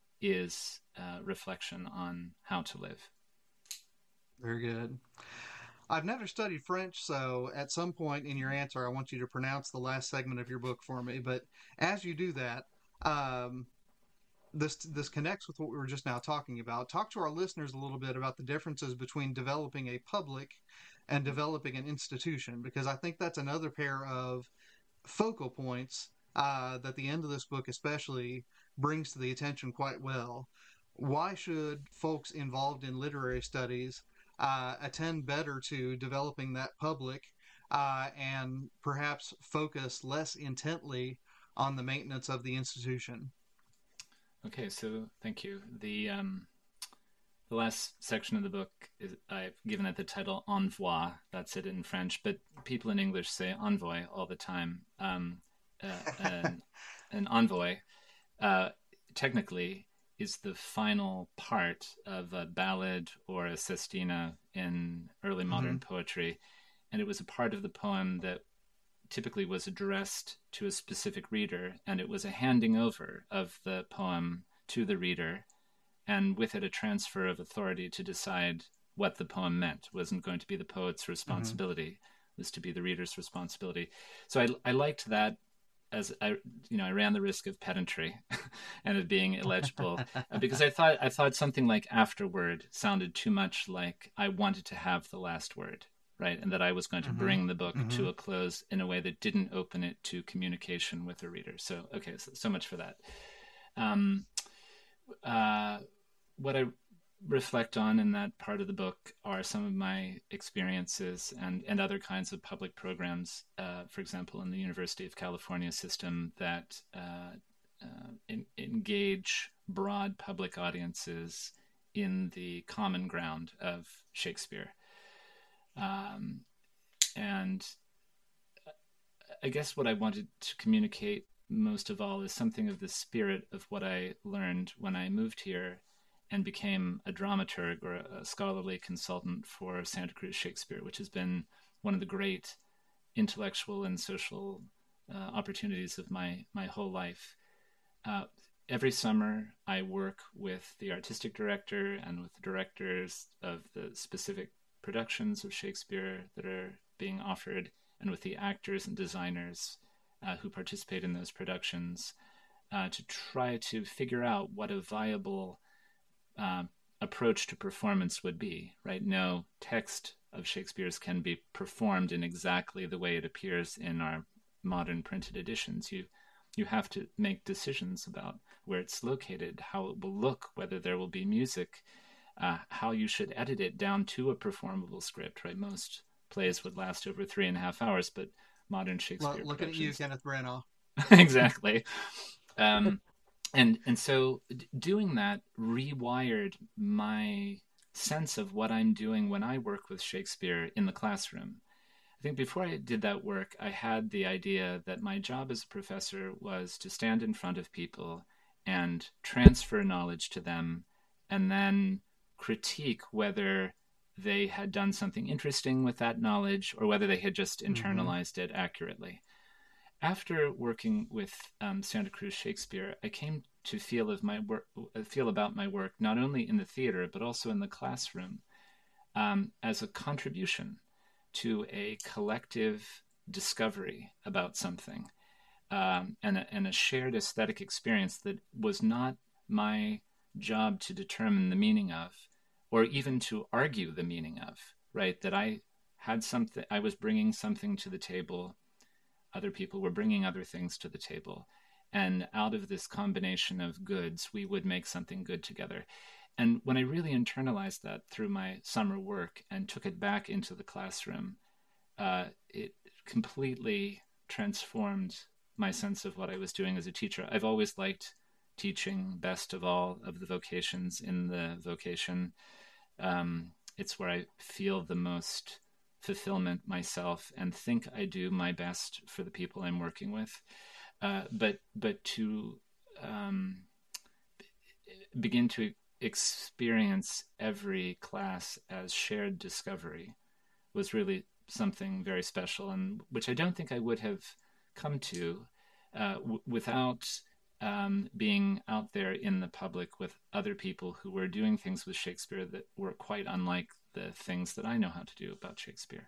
is uh, reflection on how to live. Very good. I've never studied French, so at some point in your answer, I want you to pronounce the last segment of your book for me. But as you do that, um, This this connects with what we were just now talking about. Talk to our listeners a little bit about the differences between developing a public and developing an institution, because I think that's another pair of focal points uh, that the end of this book especially brings to the attention quite well. Why should folks involved in literary studies uh, attend better to developing that public uh, and perhaps focus less intently on the maintenance of the institution? Okay, so thank you. The um, the last section of the book is I've given it the title Envoi. That's it in French, but people in English say envoy all the time. Um, uh, an, an envoy, uh, technically, is the final part of a ballad or a sestina in early modern mm-hmm. poetry, and it was a part of the poem that typically was addressed to a specific reader, and it was a handing over of the poem to the reader, and with it a transfer of authority to decide what the poem meant. It wasn't going to be the poet's responsibility, mm-hmm. it was to be the reader's responsibility. So I, I liked that, as I, you know, I ran the risk of pedantry and it being illegible because I thought I thought something like afterword sounded too much like I wanted to have the last word. Right, and that I was going to mm-hmm. bring the book mm-hmm. to a close in a way that didn't open it to communication with the reader. So, okay, so, so much for that. Um, uh, what I reflect on in that part of the book are some of my experiences and, and other kinds of public programs, uh, for example, in the University of California system that uh, uh, in, engage broad public audiences in the common ground of Shakespeare. Um, and I guess what I wanted to communicate most of all is something of the spirit of what I learned when I moved here and became a dramaturg or a scholarly consultant for Santa Cruz Shakespeare, which has been one of the great intellectual and social uh, opportunities of my, my whole life. Uh, every summer, I work with the artistic director and with the directors of the specific productions of Shakespeare that are being offered, and with the actors and designers uh, who participate in those productions, uh, to try to figure out what a viable uh, approach to performance would be, right? No text of Shakespeare's can be performed in exactly the way it appears in our modern printed editions. You you have to make decisions about where it's located, how it will look, whether there will be music, uh, how you should edit it down to a performable script, right? Most plays would last over three and a half hours, but modern Shakespeare L- looking at you, Kenneth Branagh. Exactly. Um, and and so d- doing that rewired my sense of what I'm doing when I work with Shakespeare in the classroom. I think before I did that work, I had the idea that my job as a professor was to stand in front of people and transfer knowledge to them, and then critique whether they had done something interesting with that knowledge or whether they had just internalized mm-hmm. it accurately. After working with um, Santa Cruz Shakespeare, I came to feel of my work, feel about my work not only in the theater but also in the classroom um, as a contribution to a collective discovery about something, um, and, a, and a shared aesthetic experience that was not my job to determine the meaning of, or even to argue the meaning of. Right? That I had something, I was bringing something to the table. Other people were bringing other things to the table. And out of this combination of goods, we would make something good together. And when I really internalized that through my summer work and took it back into the classroom, uh, it completely transformed my sense of what I was doing as a teacher. I've always liked teaching, best of all of the vocations in the vocation. Um, it's where I feel the most fulfillment myself and think I do my best for the people I'm working with. Uh, but but to um, begin to experience every class as shared discovery was really something very special, and which I don't think I would have come to uh, w- without um, being out there in the public with other people who were doing things with Shakespeare that were quite unlike the things that I know how to do about Shakespeare.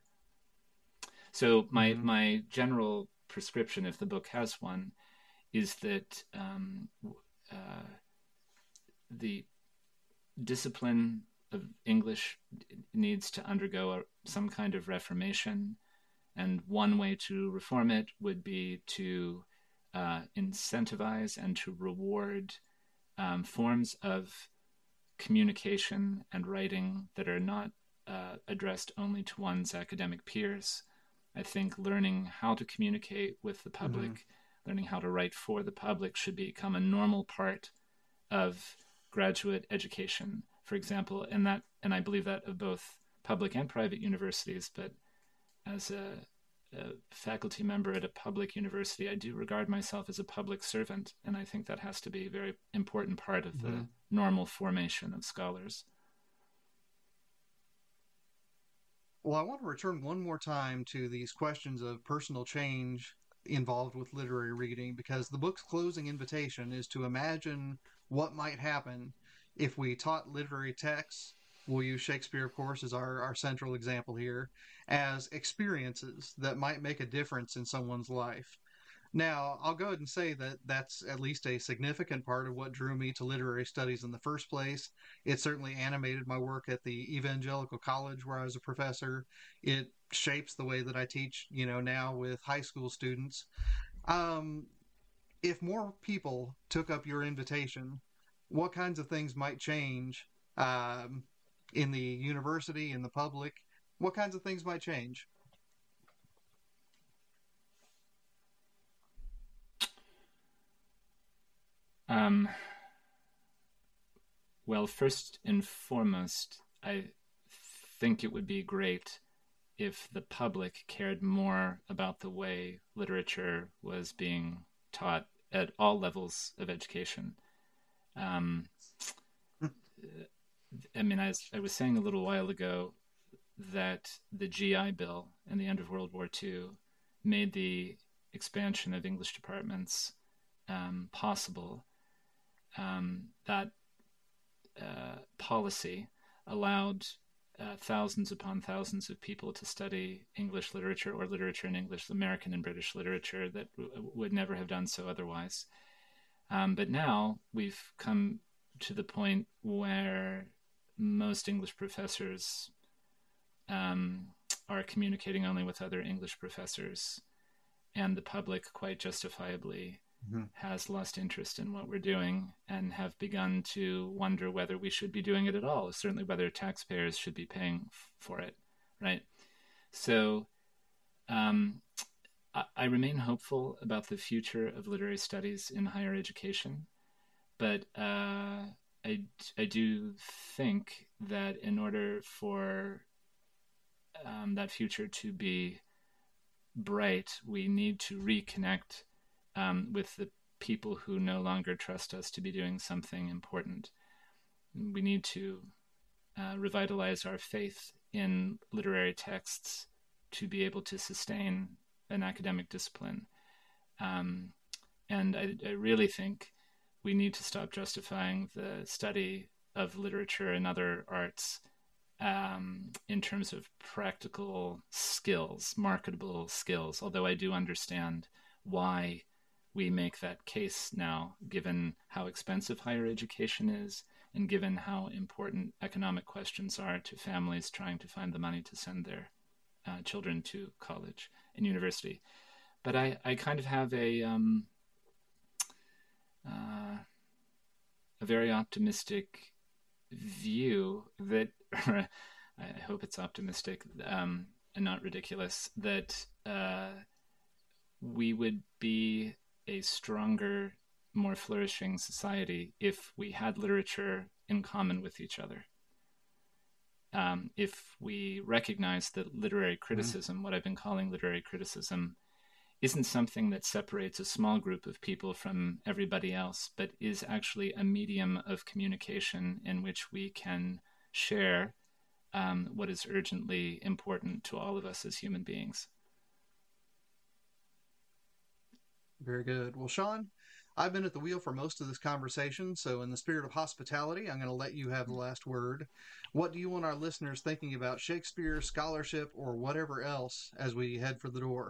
So my mm-hmm. my general prescription, if the book has one, is that um, uh, the discipline of English needs to undergo a, some kind of reformation, and one way to reform it would be to uh, incentivize and to reward um, forms of communication and writing that are not uh, addressed only to one's academic peers. I think learning how to communicate with the public, mm-hmm. learning how to write for the public should become a normal part of graduate education, for example, and that, and I believe that of both public and private universities. But as a, a faculty member at a public university, I do regard myself as a public servant, and I think that has to be a very important part of mm-hmm. the normal formation of scholars. Well, I want to return one more time to these questions of personal change involved with literary reading, because the book's closing invitation is to imagine what might happen if we taught literary texts. We'll use Shakespeare, of course, as our, our central example here, as experiences that might make a difference in someone's life. Now, I'll go ahead and say that that's at least a significant part of what drew me to literary studies in the first place. It certainly animated my work at the Evangelical College where I was a professor. It shapes the way that I teach, you know, now with high school students. Um, if more people took up your invitation, what kinds of things might change um, in the university, in the public? What kinds of things might change? Um, Well, first and foremost, I think it would be great if the public cared more about the way literature was being taught at all levels of education. Um, I mean, I, I was saying a little while ago that the G I Bill and the end of World War Two made the expansion of English departments um, possible. Um, that uh, policy allowed uh, thousands upon thousands of people to study English literature or literature in English, American and British literature that w- would never have done so otherwise. Um, but now we've come to the point where most English professors um, are communicating only with other English professors, and the public quite justifiably mm-hmm. has lost interest in what we're doing and have begun to wonder whether we should be doing it at all, certainly whether taxpayers should be paying f- for it, right? So um, I, I remain hopeful about the future of literary studies in higher education, but uh, I, I do think that in order for um, that future to be bright, we need to reconnect um, with the people who no longer trust us to be doing something important. We need to uh, revitalize our faith in literary texts to be able to sustain an academic discipline. Um, and I, I really think we need to stop justifying the study of literature and other arts um, in terms of practical skills, marketable skills, although I do understand why we make that case now, given how expensive higher education is and given how important economic questions are to families trying to find the money to send their uh, children to college and university. But I, I kind of have a um, uh, a very optimistic view that I hope it's optimistic um, and not ridiculous, that uh, we would be a stronger, more flourishing society if we had literature in common with each other. Um, if we recognize that literary criticism, mm-hmm. what I've been calling literary criticism, isn't something that separates a small group of people from everybody else, but is actually a medium of communication in which we can share um, what is urgently important to all of us as human beings. Very good. Well, Sean, I've been at the wheel for most of this conversation, so in the spirit of hospitality, I'm going to let you have the last word. What do you want our listeners thinking about Shakespeare, scholarship, or whatever else as we head for the door?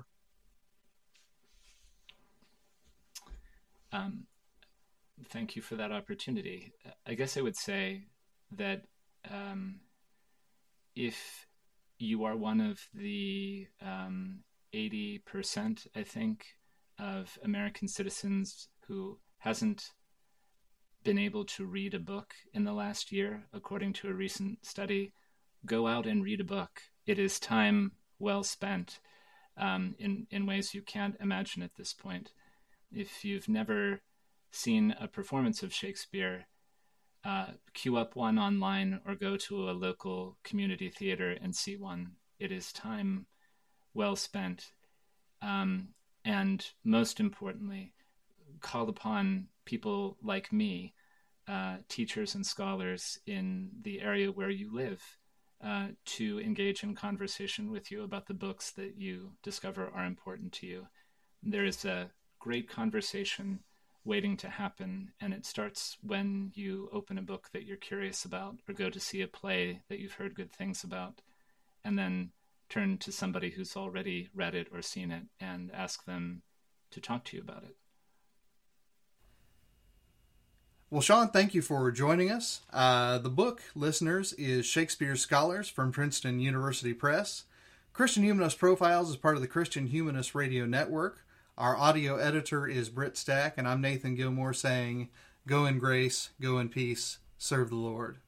Um, thank you for that opportunity. I guess I would say that um, if you are one of the um, eighty percent, I think, of American citizens who hasn't been able to read a book in the last year, according to a recent study, go out and read a book. It is time well spent um, in, in ways you can't imagine at this point. If you've never seen a performance of Shakespeare, uh, queue up one online or go to a local community theater and see one. It is time well spent. Um, and most importantly, call upon people like me, uh, teachers and scholars in the area where you live, uh, to engage in conversation with you about the books that you discover are important to you. There is a great conversation waiting to happen, and it starts when you open a book that you're curious about or go to see a play that you've heard good things about, and then turn to somebody who's already read it or seen it and ask them to talk to you about it. Well, Sean, thank you for joining us. Uh, the book, listeners, is Shakespeare Scholars from Princeton University Press. Christian Humanist Profiles is part of the Christian Humanist Radio Network. Our audio editor is Britt Stack, and I'm Nathan Gilmore saying, go in grace, go in peace, serve the Lord.